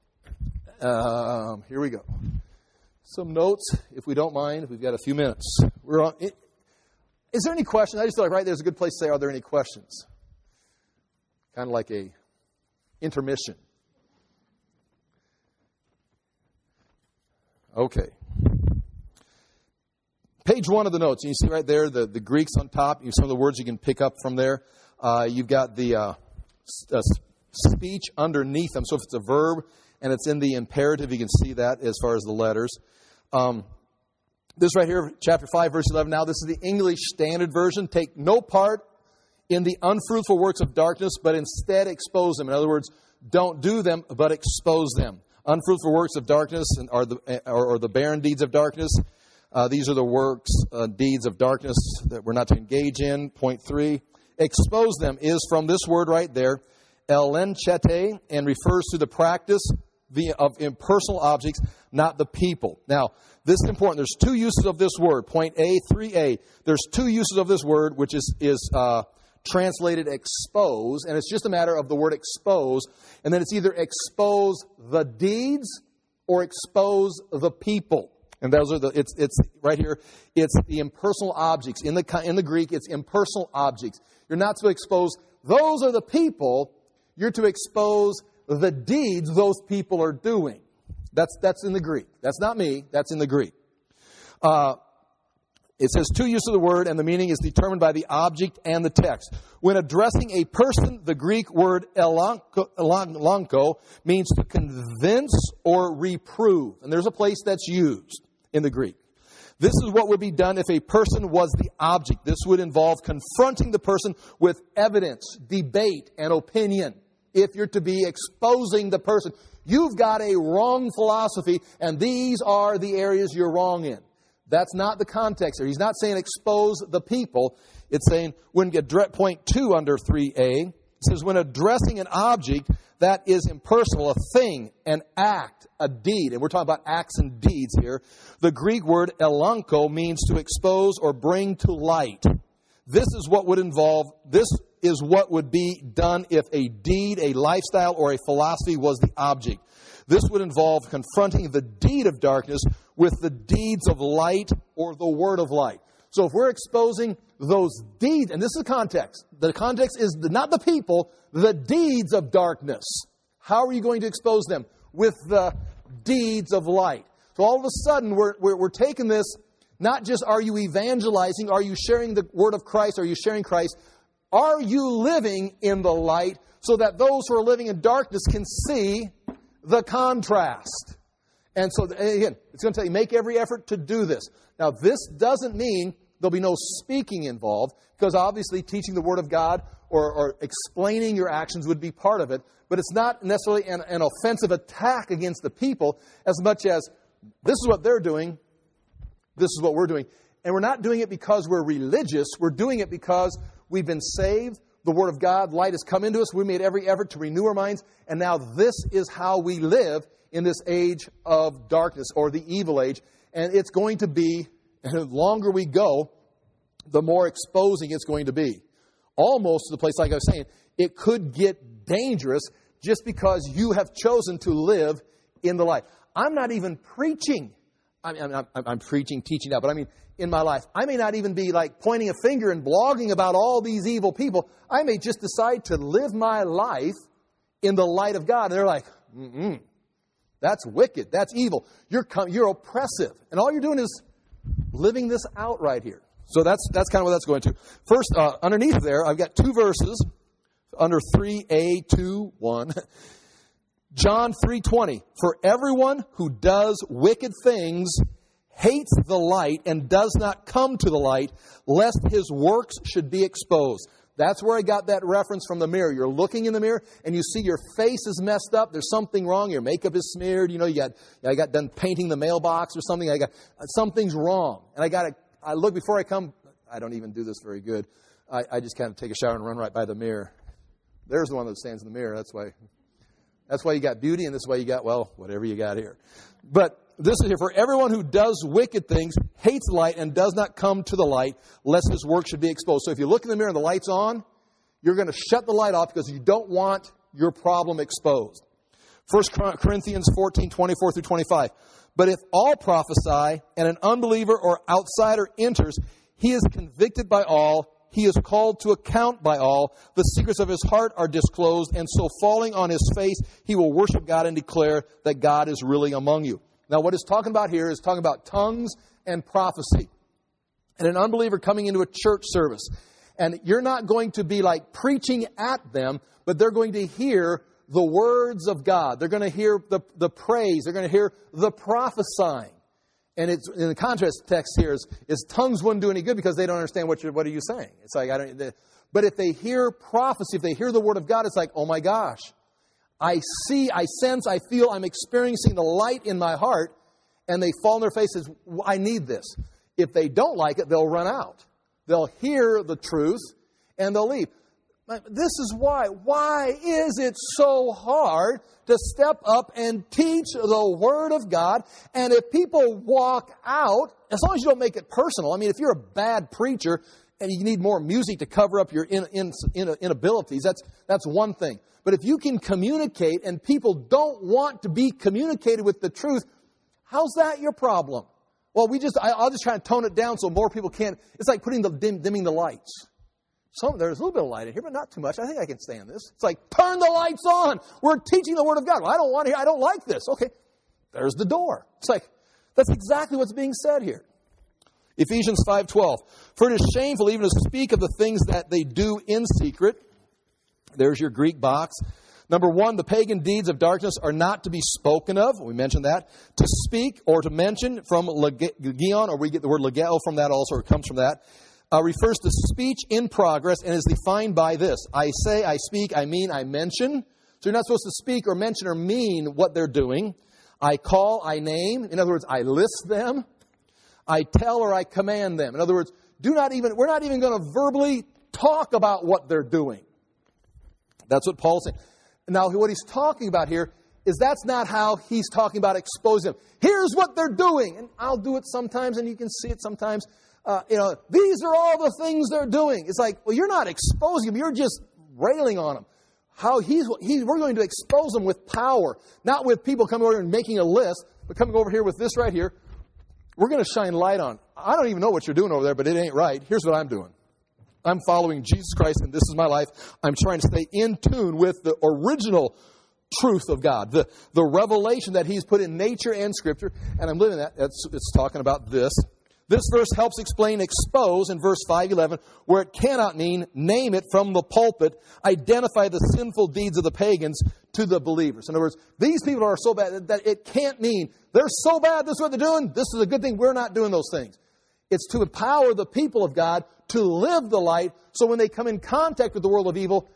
Here we go. Some notes, if we don't mind. We've got a few minutes. Is there any questions? I just feel like right there's a good place to say, are there any questions? Kind of like a intermission. Okay. Page 1 of the notes. And you see right there the Greeks on top. Some of the words you can pick up from there. You've got the speech underneath them. So if it's a verb and it's in the imperative, you can see that as far as the letters. This right here, chapter 5, verse 11. Now, this is the English Standard Version. Take no part in the unfruitful works of darkness, but instead expose them. In other words, don't do them, but expose them. Unfruitful works of darkness or the barren deeds of darkness. These are the works, deeds of darkness that we're not to engage in. Point 3. Expose them is from this word right there, elenchete, and refers to the practice of impersonal objects, not the people. Now, this is important. There's two uses of this word. Point A, 3A. There's two uses of this word, which is translated expose, and it's just a matter of the word expose. And then it's either expose the deeds or expose the people. And those are it's right here. It's the impersonal objects. In the Greek, it's impersonal objects. You're not to expose those are the people. You're to expose the deeds those people are doing. That's in the Greek. That's not me. That's in the Greek. It says two uses of the word, and the meaning is determined by the object and the text. When addressing a person, the Greek word elanko means to convince or reprove. And there's a place that's used in the Greek. This is what would be done if a person was the object. This would involve confronting the person with evidence, debate, and opinion. If you're to be exposing the person, you've got a wrong philosophy, and these are the areas you're wrong in. That's not the context there. He's not saying expose the people. It's saying, point 2 under 3a, it says, when addressing an object that is impersonal, a thing, an act, a deed, and we're talking about acts and deeds here, the Greek word elanko means to expose or bring to light. This is is what would be done if a deed, a lifestyle, or a philosophy was the object. This would involve confronting the deed of darkness with the deeds of light or the word of light. So if we're exposing those deeds, and this is the context is not the people, the deeds of darkness. How are you going to expose them? With the deeds of light. So all of a sudden, we're taking this, not just are you evangelizing, are you sharing the word of Christ, are you sharing Christ? Are you living in the light so that those who are living in darkness can see the contrast? And so, again, it's going to tell you, make every effort to do this. Now, this doesn't mean there'll be no speaking involved, because obviously teaching the Word of God or explaining your actions would be part of it. But it's not necessarily an offensive attack against the people as much as this is what they're doing, this is what we're doing. And we're not doing it because we're religious. We're doing it because we've been saved. The Word of God, light has come into us. We made every effort to renew our minds. And now this is how we live in this age of darkness, or the evil age. And it's going to be, and the longer we go, the more exposing it's going to be. Almost to the place, like I was saying, it could get dangerous just because you have chosen to live in the light. I'm not even preaching. I'm preaching, teaching now, but I mean, in my life, I may not even be like pointing a finger and blogging about all these evil people. I may just decide to live my life in the light of God. And they're like, that's wicked. That's evil. You're oppressive. And all you're doing is living this out right here. So that's kind of what that's going to. First, underneath there, I've got two verses under 3a2:1. John 3:20. For everyone who does wicked things hates the light and does not come to the light, lest his works should be exposed. That's where I got that reference from the mirror. You're looking in the mirror and you see your face is messed up. There's something wrong. Your makeup is smeared. You know, I got done painting the mailbox or something. Something's wrong. And I look before I come. I don't even do this very good. I just kind of take a shower and run right by the mirror. There's the one that stands in the mirror. That's why you got beauty, and this is why you got, well, whatever you got here. But this is here. For everyone who does wicked things hates light and does not come to the light, lest his work should be exposed. So if you look in the mirror and the light's on, you're going to shut the light off because you don't want your problem exposed. 1 Corinthians 14:24-25. But if all prophesy and an unbeliever or outsider enters, he is convicted by all. He is called to account by all. The secrets of his heart are disclosed, and so falling on his face, he will worship God and declare that God is really among you. Now, what it's talking about here is talking about tongues and prophecy. And an unbeliever coming into a church service. And you're not going to be like preaching at them, but they're going to hear the words of God. They're going to hear the praise. They're going to hear the prophesying. And it's in the contrast text here is tongues wouldn't do any good because they don't understand what are you saying. It's like but if they hear prophecy, if they hear the word of God, it's like, oh my gosh, I see, I sense, I feel, I'm experiencing the light in my heart, and they fall on their faces. I need this. If they don't like it, they'll run out. They'll hear the truth and they'll leave. This is why. Why is it so hard to step up and teach the Word of God? And if people walk out, as long as you don't make it personal. I mean, if you're a bad preacher and you need more music to cover up your inabilities, that's one thing. But if you can communicate and people don't want to be communicated with the truth, how's that your problem? Well, I'll just try to tone it down so more people can't. It's like dimming the lights. There's a little bit of light in here, but not too much. I think I can stand this. It's like, turn the lights on. We're teaching the Word of God. Well, I don't want to hear. I don't like this. Okay, there's the door. It's like, that's exactly what's being said here. Ephesians 5:12. For it is shameful even to speak of the things that they do in secret. There's your Greek box. Number one, the pagan deeds of darkness are not to be spoken of. We mentioned that. To speak or to mention from legion, or we get the word legeo from that also, or it comes from that. Refers to speech in progress and is defined by this. I say, I speak, I mean, I mention. So you're not supposed to speak or mention or mean what they're doing. I call, I name. In other words, I list them. I tell or I command them. In other words, we're not even going to verbally talk about what they're doing. That's what Paul's saying. Now, what he's talking about here is that's not how he's talking about exposing them. Here's what they're doing. And I'll do it sometimes, and you can see it sometimes. these are all the things they're doing. It's like, well, you're not exposing them. You're just railing on them. We're going to expose them with power, not with people coming over and making a list, but coming over here with this right here. We're going to shine light on. I don't even know what you're doing over there, but it ain't right. Here's what I'm doing. I'm following Jesus Christ, and this is my life. I'm trying to stay in tune with the original truth of God, the revelation that He's put in nature and Scripture, and I'm living that. It's talking about this. This verse helps explain expose in verse 5:11, where it cannot mean name it from the pulpit, identify the sinful deeds of the pagans to the believers. In other words, these people are so bad that it can't mean they're so bad, this is what they're doing, this is a good thing, we're not doing those things. It's to empower the people of God to live the light, so when they come in contact with the world of evil,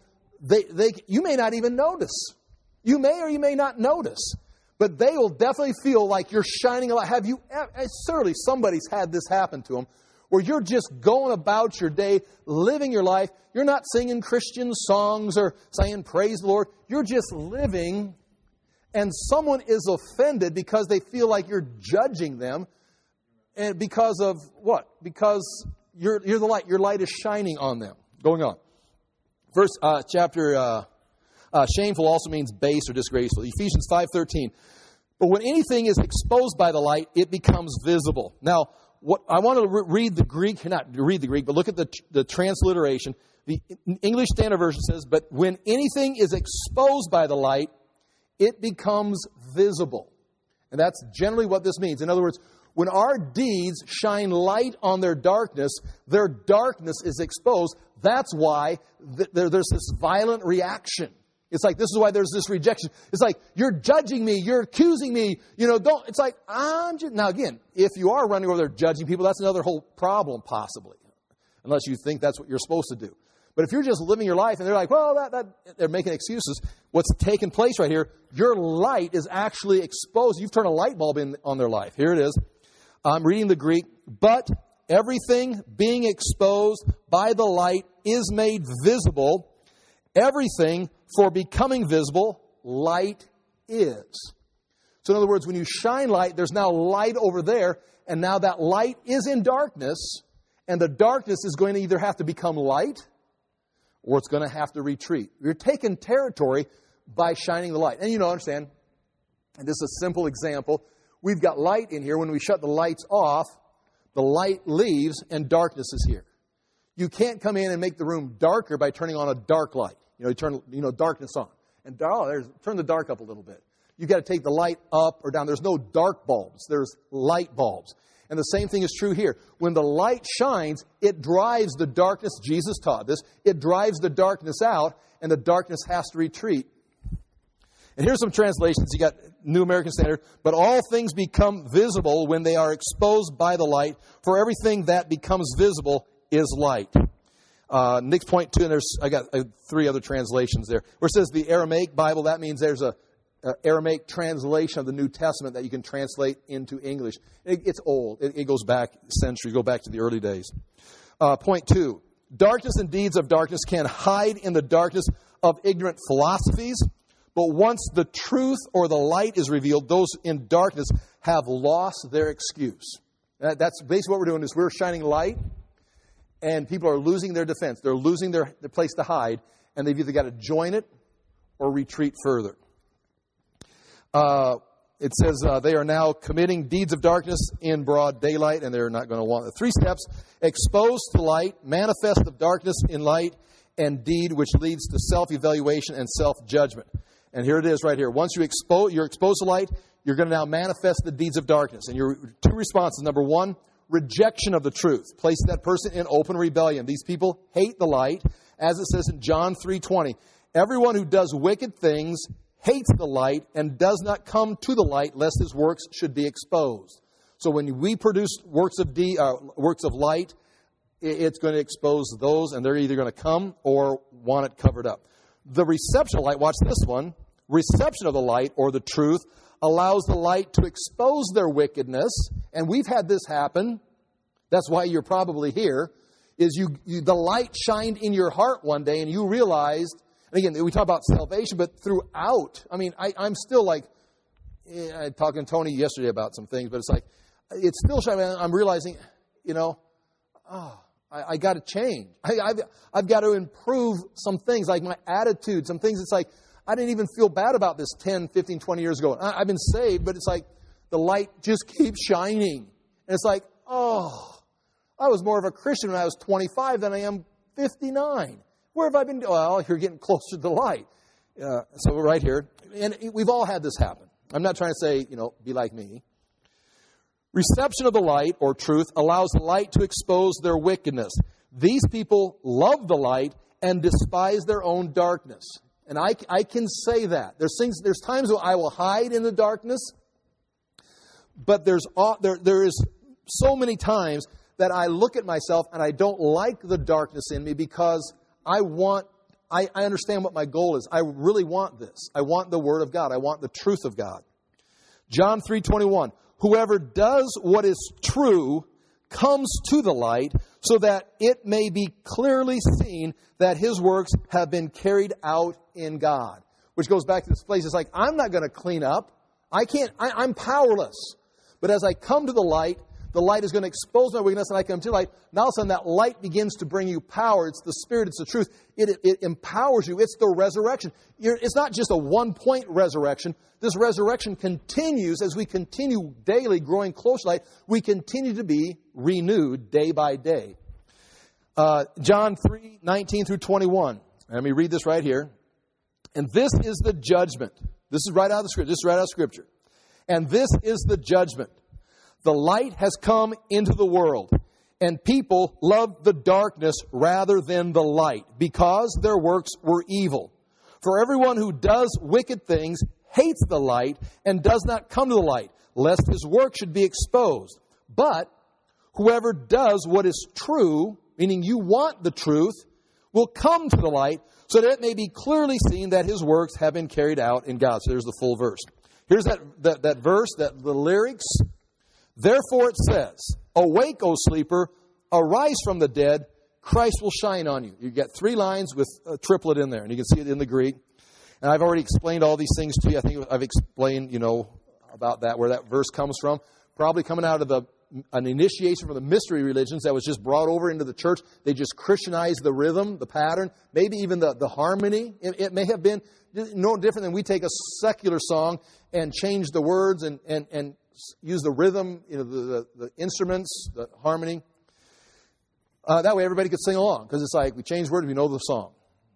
you may not even notice. You may or you may not notice. But they will definitely feel like you're shining a light. Certainly somebody's had this happen to them, where you're just going about your day, living your life. You're not singing Christian songs or saying praise the Lord. You're just living, and someone is offended because they feel like you're judging them. And because of what? Because you're the light. Your light is shining on them. Going on. First chapter... shameful also means base or disgraceful. Ephesians 5:13. But when anything is exposed by the light, it becomes visible. Now, what I want to read the Greek, not read the Greek, but look at the transliteration. The English Standard Version says, but when anything is exposed by the light, it becomes visible. And that's generally what this means. In other words, when our deeds shine light on their darkness is exposed. That's why there's this violent reaction. It's like, this is why there's this rejection. It's like, you're judging me, you're accusing me, it's like, now again, if you are running over there judging people, that's another whole problem possibly, unless you think that's what you're supposed to do. But if you're just living your life and they're like, well, they're making excuses, what's taking place right here, your light is actually exposed. You've turned a light bulb on their life. Here it is. I'm reading the Greek. But everything being exposed by the light is made visible. Everything for becoming visible, light is. So in other words, when you shine light, there's now light over there, and now that light is in darkness, and the darkness is going to either have to become light, or it's going to have to retreat. You're taking territory by shining the light. And understand, and this is a simple example, we've got light in here. When we shut the lights off, the light leaves, and darkness is here. You can't come in and make the room darker by turning on a dark light. You turn darkness on. And turn the dark up a little bit. You've got to take the light up or down. There's no dark bulbs. There's light bulbs. And the same thing is true here. When the light shines, it drives the darkness. Jesus taught this. It drives the darkness out, and the darkness has to retreat. And here's some translations. You got New American Standard. But all things become visible when they are exposed by the light. For everything that becomes visible is light. Next point too, and I got 3 other translations there. Where it says the Aramaic Bible, that means there's a Aramaic translation of the New Testament that you can translate into English. It's old. It goes back centuries, go back to the early days. Point 2, darkness and deeds of darkness can hide in the darkness of ignorant philosophies, but once the truth or the light is revealed, those in darkness have lost their excuse. That's basically what we're doing, is we're shining light. And people are losing their defense. They're losing their place to hide. And they've either got to join it or retreat further. It says they are now committing deeds of darkness in broad daylight. And they're not going to want the 3 steps. Exposed to light, manifest of darkness in light, and deed which leads to self-evaluation and self-judgment. And here it is right here. Once you're exposed to light, you're going to now manifest the deeds of darkness. And your 2 responses. Number 1, rejection of the truth. Place that person in open rebellion. These people hate the light. As it says in John 3:20, everyone who does wicked things hates the light and does not come to the light lest his works should be exposed. So when we produce works of light, it's going to expose those, and they're either going to come or want it covered up. The reception of light, watch this one. Reception of the light or the truth allows the light to expose their wickedness. And we've had this happen. That's why you're probably here. Is the light shined in your heart one day and you realized, and again, we talk about salvation, but throughout, I'm still like, I talking to Tony yesterday about some things, but it's still shining. I'm realizing, I got to change. I've got to improve some things, like my attitude, some things. It's like, I didn't even feel bad about this 10, 15, 20 years ago. I've been saved, but it's like the light just keeps shining. And it's like, I was more of a Christian when I was 25 than I am 59. Where have I been? Well, you're getting closer to the light. So we're right here. And we've all had this happen. I'm not trying to say, be like me. Reception of the light or truth allows the light to expose their wickedness. These people love the light and despise their own darkness. And I can say that. There's times where I will hide in the darkness, but there is so many times that I look at myself and I don't like the darkness in me because I understand what my goal is. I really want this. I want the Word of God. I want the truth of God. John 3:21, whoever does what is true comes to the light so that it may be clearly seen that his works have been carried out in God. Which goes back to this place. It's like, I'm not going to clean up. I'm powerless. But as I come to the light is going to expose my weakness, and I come to the light. Now all of a sudden that light begins to bring you power. It's the Spirit, it's the truth. It empowers you. It's the resurrection. It's not just a one-point resurrection. This resurrection continues as we continue daily growing close to light. We continue to be renewed day by day. John 3:19 through 21. Let me read this right here. And this is the judgment. This is right out of the Scripture. This is right out of Scripture. And this is the judgment. The light has come into the world, and people loved the darkness rather than the light, because their works were evil. For everyone who does wicked things hates the light and does not come to the light, lest his work should be exposed. But whoever does what is true, meaning you want the truth, will come to the light, so that it may be clearly seen that his works have been carried out in God. So there's the full verse. Here's that verse, the lyrics. Therefore it says, awake, O sleeper, arise from the dead, Christ will shine on you. You get 3 lines with a triplet in there, and you can see it in the Greek. And I've already explained all these things to you. I think I've explained, about that, where that verse comes from. Probably coming out of an initiation from the mystery religions that was just brought over into the church. They just Christianized the rhythm, the pattern, maybe even the harmony. It may have been no different than we take a secular song and change the words and use the rhythm, the instruments, the harmony. That way everybody could sing along, because it's like we change words, we know the song.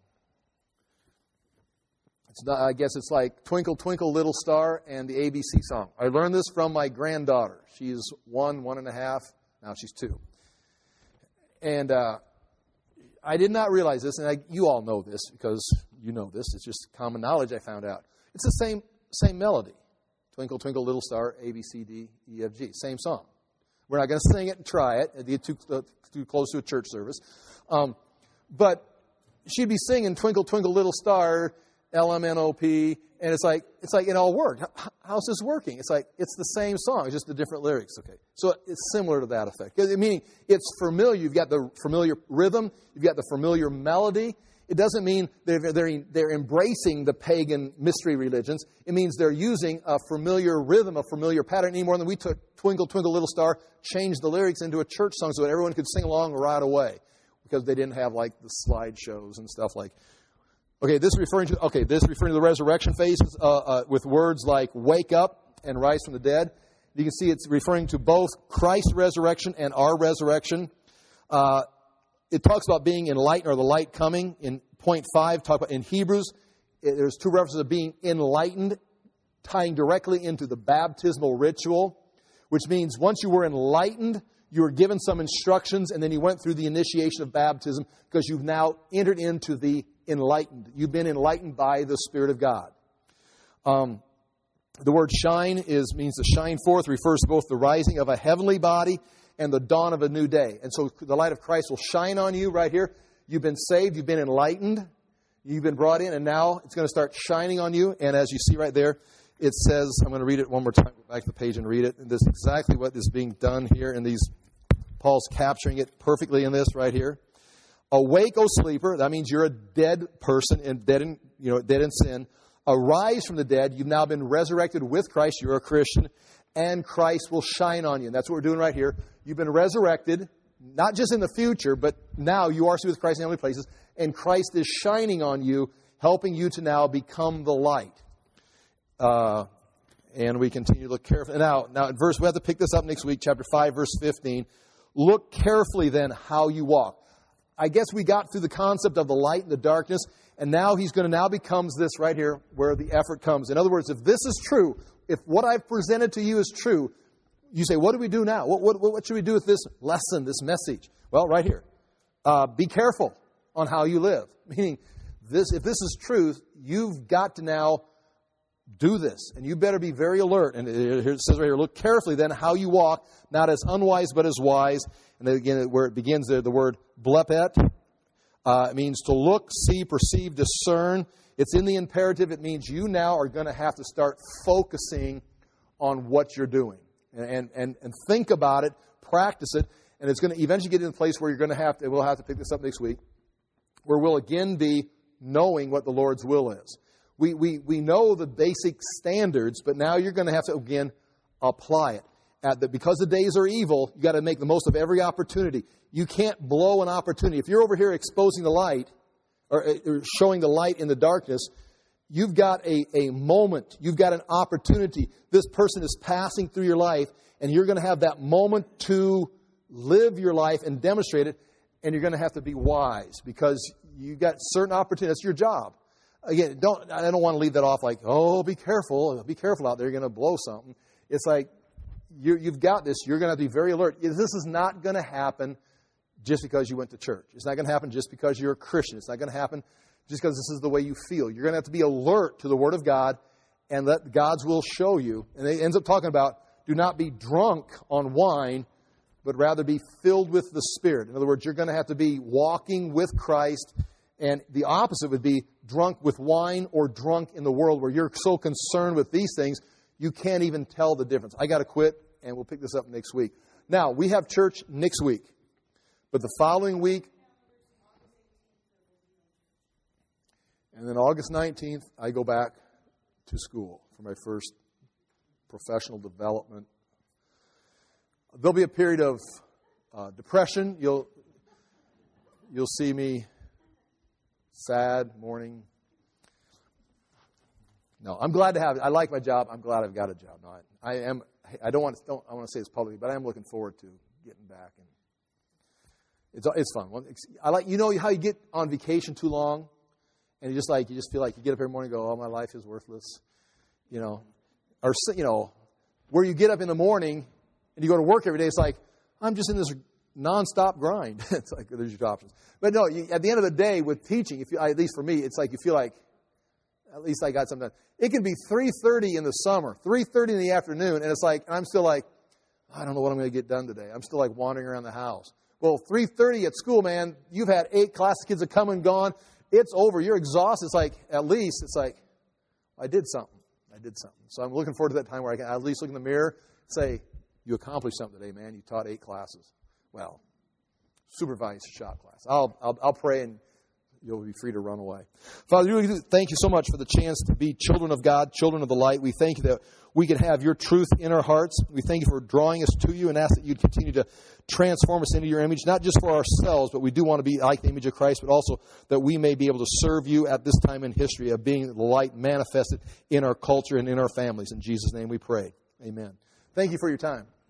I guess it's like Twinkle, Twinkle, Little Star and the ABC song. I learned this from my granddaughter. She's 1.5, now she's 2. And I did not realize this, and you all know this because you know this. It's just common knowledge I found out. It's the same melody. Twinkle, Twinkle, Little Star, A, B, C, D, E, F, G. Same song. We're not going to sing it and try it. It'd get too close to a church service. But she'd be singing Twinkle, Twinkle, Little Star, LMNOP, and it's like it all worked. How's this working? It's like it's the same song, it's just the different lyrics. Okay, so it's similar to that effect. Meaning it's familiar. You've got the familiar rhythm, you've got the familiar melody. It doesn't mean they're embracing the pagan mystery religions. It means they're using a familiar rhythm, a familiar pattern, any more than we took Twinkle, Twinkle, Little Star, changed the lyrics into a church song so that everyone could sing along right away, because they didn't have like the slideshows and stuff like. Okay, this is referring to the resurrection phases with words like wake up and rise from the dead. You can see it's referring to both Christ's resurrection and our resurrection. It talks about being enlightened, or the light coming. In point 5, talk about in Hebrews, there's 2 references of being enlightened, tying directly into the baptismal ritual, which means once you were enlightened, you were given some instructions, and then you went through the initiation of baptism, because you've now entered into the enlightened. You've been enlightened by the Spirit of God. The word shine means to shine forth, refers to both the rising of a heavenly body and the dawn of a new day. And so the light of Christ will shine on you right here. You've been saved, you've been enlightened, you've been brought in, and now it's going to start shining on you. And as you see right there, it says, I'm going to read it one more time, go back to the page and read it. And this is exactly what is being done here in these. Paul's capturing it perfectly in this right here. Awake, O sleeper. That means you're a dead person and dead in sin. Arise from the dead. You've now been resurrected with Christ. You're a Christian. And Christ will shine on you. And that's what we're doing right here. You've been resurrected. not just in the future, but now you are seated with Christ in heavenly places, and Christ is shining on you, helping you to now become the light. And we continue to look carefully. Now in verse, we have to pick this up next week, chapter 5, verse 15. Look carefully then how you walk. I guess we got through the concept of the light and the darkness, and now he's going to now becomes this right here where the effort comes. In other words, if this is true, if what I've presented to you is true, you say, what do we do now? What should we do with this lesson, this message? Well, right here. Be careful on how you live. Meaning, if this is truth, you've got to now do this. And you better be very alert. And it says right here, look carefully then how you walk, not as unwise but as wise. And then again, where it begins there, the word blepet. It means to look, see, perceive, discern. It's in the imperative. It means you now are going to have to start focusing on what you're doing. And think about it, practice it, and it's going to eventually get in a place where we'll have to pick this up next week, where we'll again be knowing what the Lord's will is. We know the basic standards, but now you're going to have to, again, apply it. Because the days are evil, you got to make the most of every opportunity. You can't blow an opportunity. If you're over here exposing the light, or showing the light in the darkness, you've got a moment. You've got an opportunity. This person is passing through your life, and you're going to have that moment to live your life and demonstrate it, and you're going to have to be wise because you've got certain opportunities. That's your job. Again, I don't want to leave that off like, oh, be careful out there. You're going to blow something. It's like, you've got this. You're going to have to be very alert. This is not going to happen just because you went to church. It's not going to happen just because you're a Christian. It's not going to happen just because this is the way you feel. You're going to have to be alert to the Word of God and let God's will show you. And it ends up talking about, do not be drunk on wine, but rather be filled with the Spirit. In other words, you're going to have to be walking with Christ. And the opposite would be drunk with wine or drunk in the world where you're so concerned with these things, you can't even tell the difference. I got to quit, and we'll pick this up next week. Now, we have church next week. But the following week, and then August 19th, I go back to school for my first professional development. There'll be a period of depression. You'll see me sad, mourning. No, I'm glad to have it. I like my job. I'm glad I've got a job. No, I don't want to say this publicly, but I am looking forward to getting back. And it's fun. I like, you know how you get on vacation too long, and you just feel like you get up every morning and go, oh, my life is worthless, or where you get up in the morning and you go to work every day. It's like, I'm just in this nonstop grind. It's like there's your options. But no, at the end of the day with teaching, at least for me, it's like you feel like at least I got something done. It can be 3:30 in the summer, 3:30 in the afternoon, and it's like I'm still like, I don't know what I'm going to get done today. I'm still like wandering around the house. Well, 3:30 at school, man, you've had 8 class kids have come and gone. It's over. You're exhausted. It's like, at least, it's like, I did something. So I'm looking forward to that time where I can at least look in the mirror and say, you accomplished something today, man. You taught 8 classes. Well, supervised shop class. I'll pray and you'll be free to run away. Father, we thank you so much for the chance to be children of God, children of the light. We thank you that we can have your truth in our hearts. We thank you for drawing us to you and ask that you'd continue to transform us into your image, not just for ourselves, but we do want to be like the image of Christ, but also that we may be able to serve you at this time in history of being the light manifested in our culture and in our families. In Jesus' name we pray. Amen. Thank you for your time.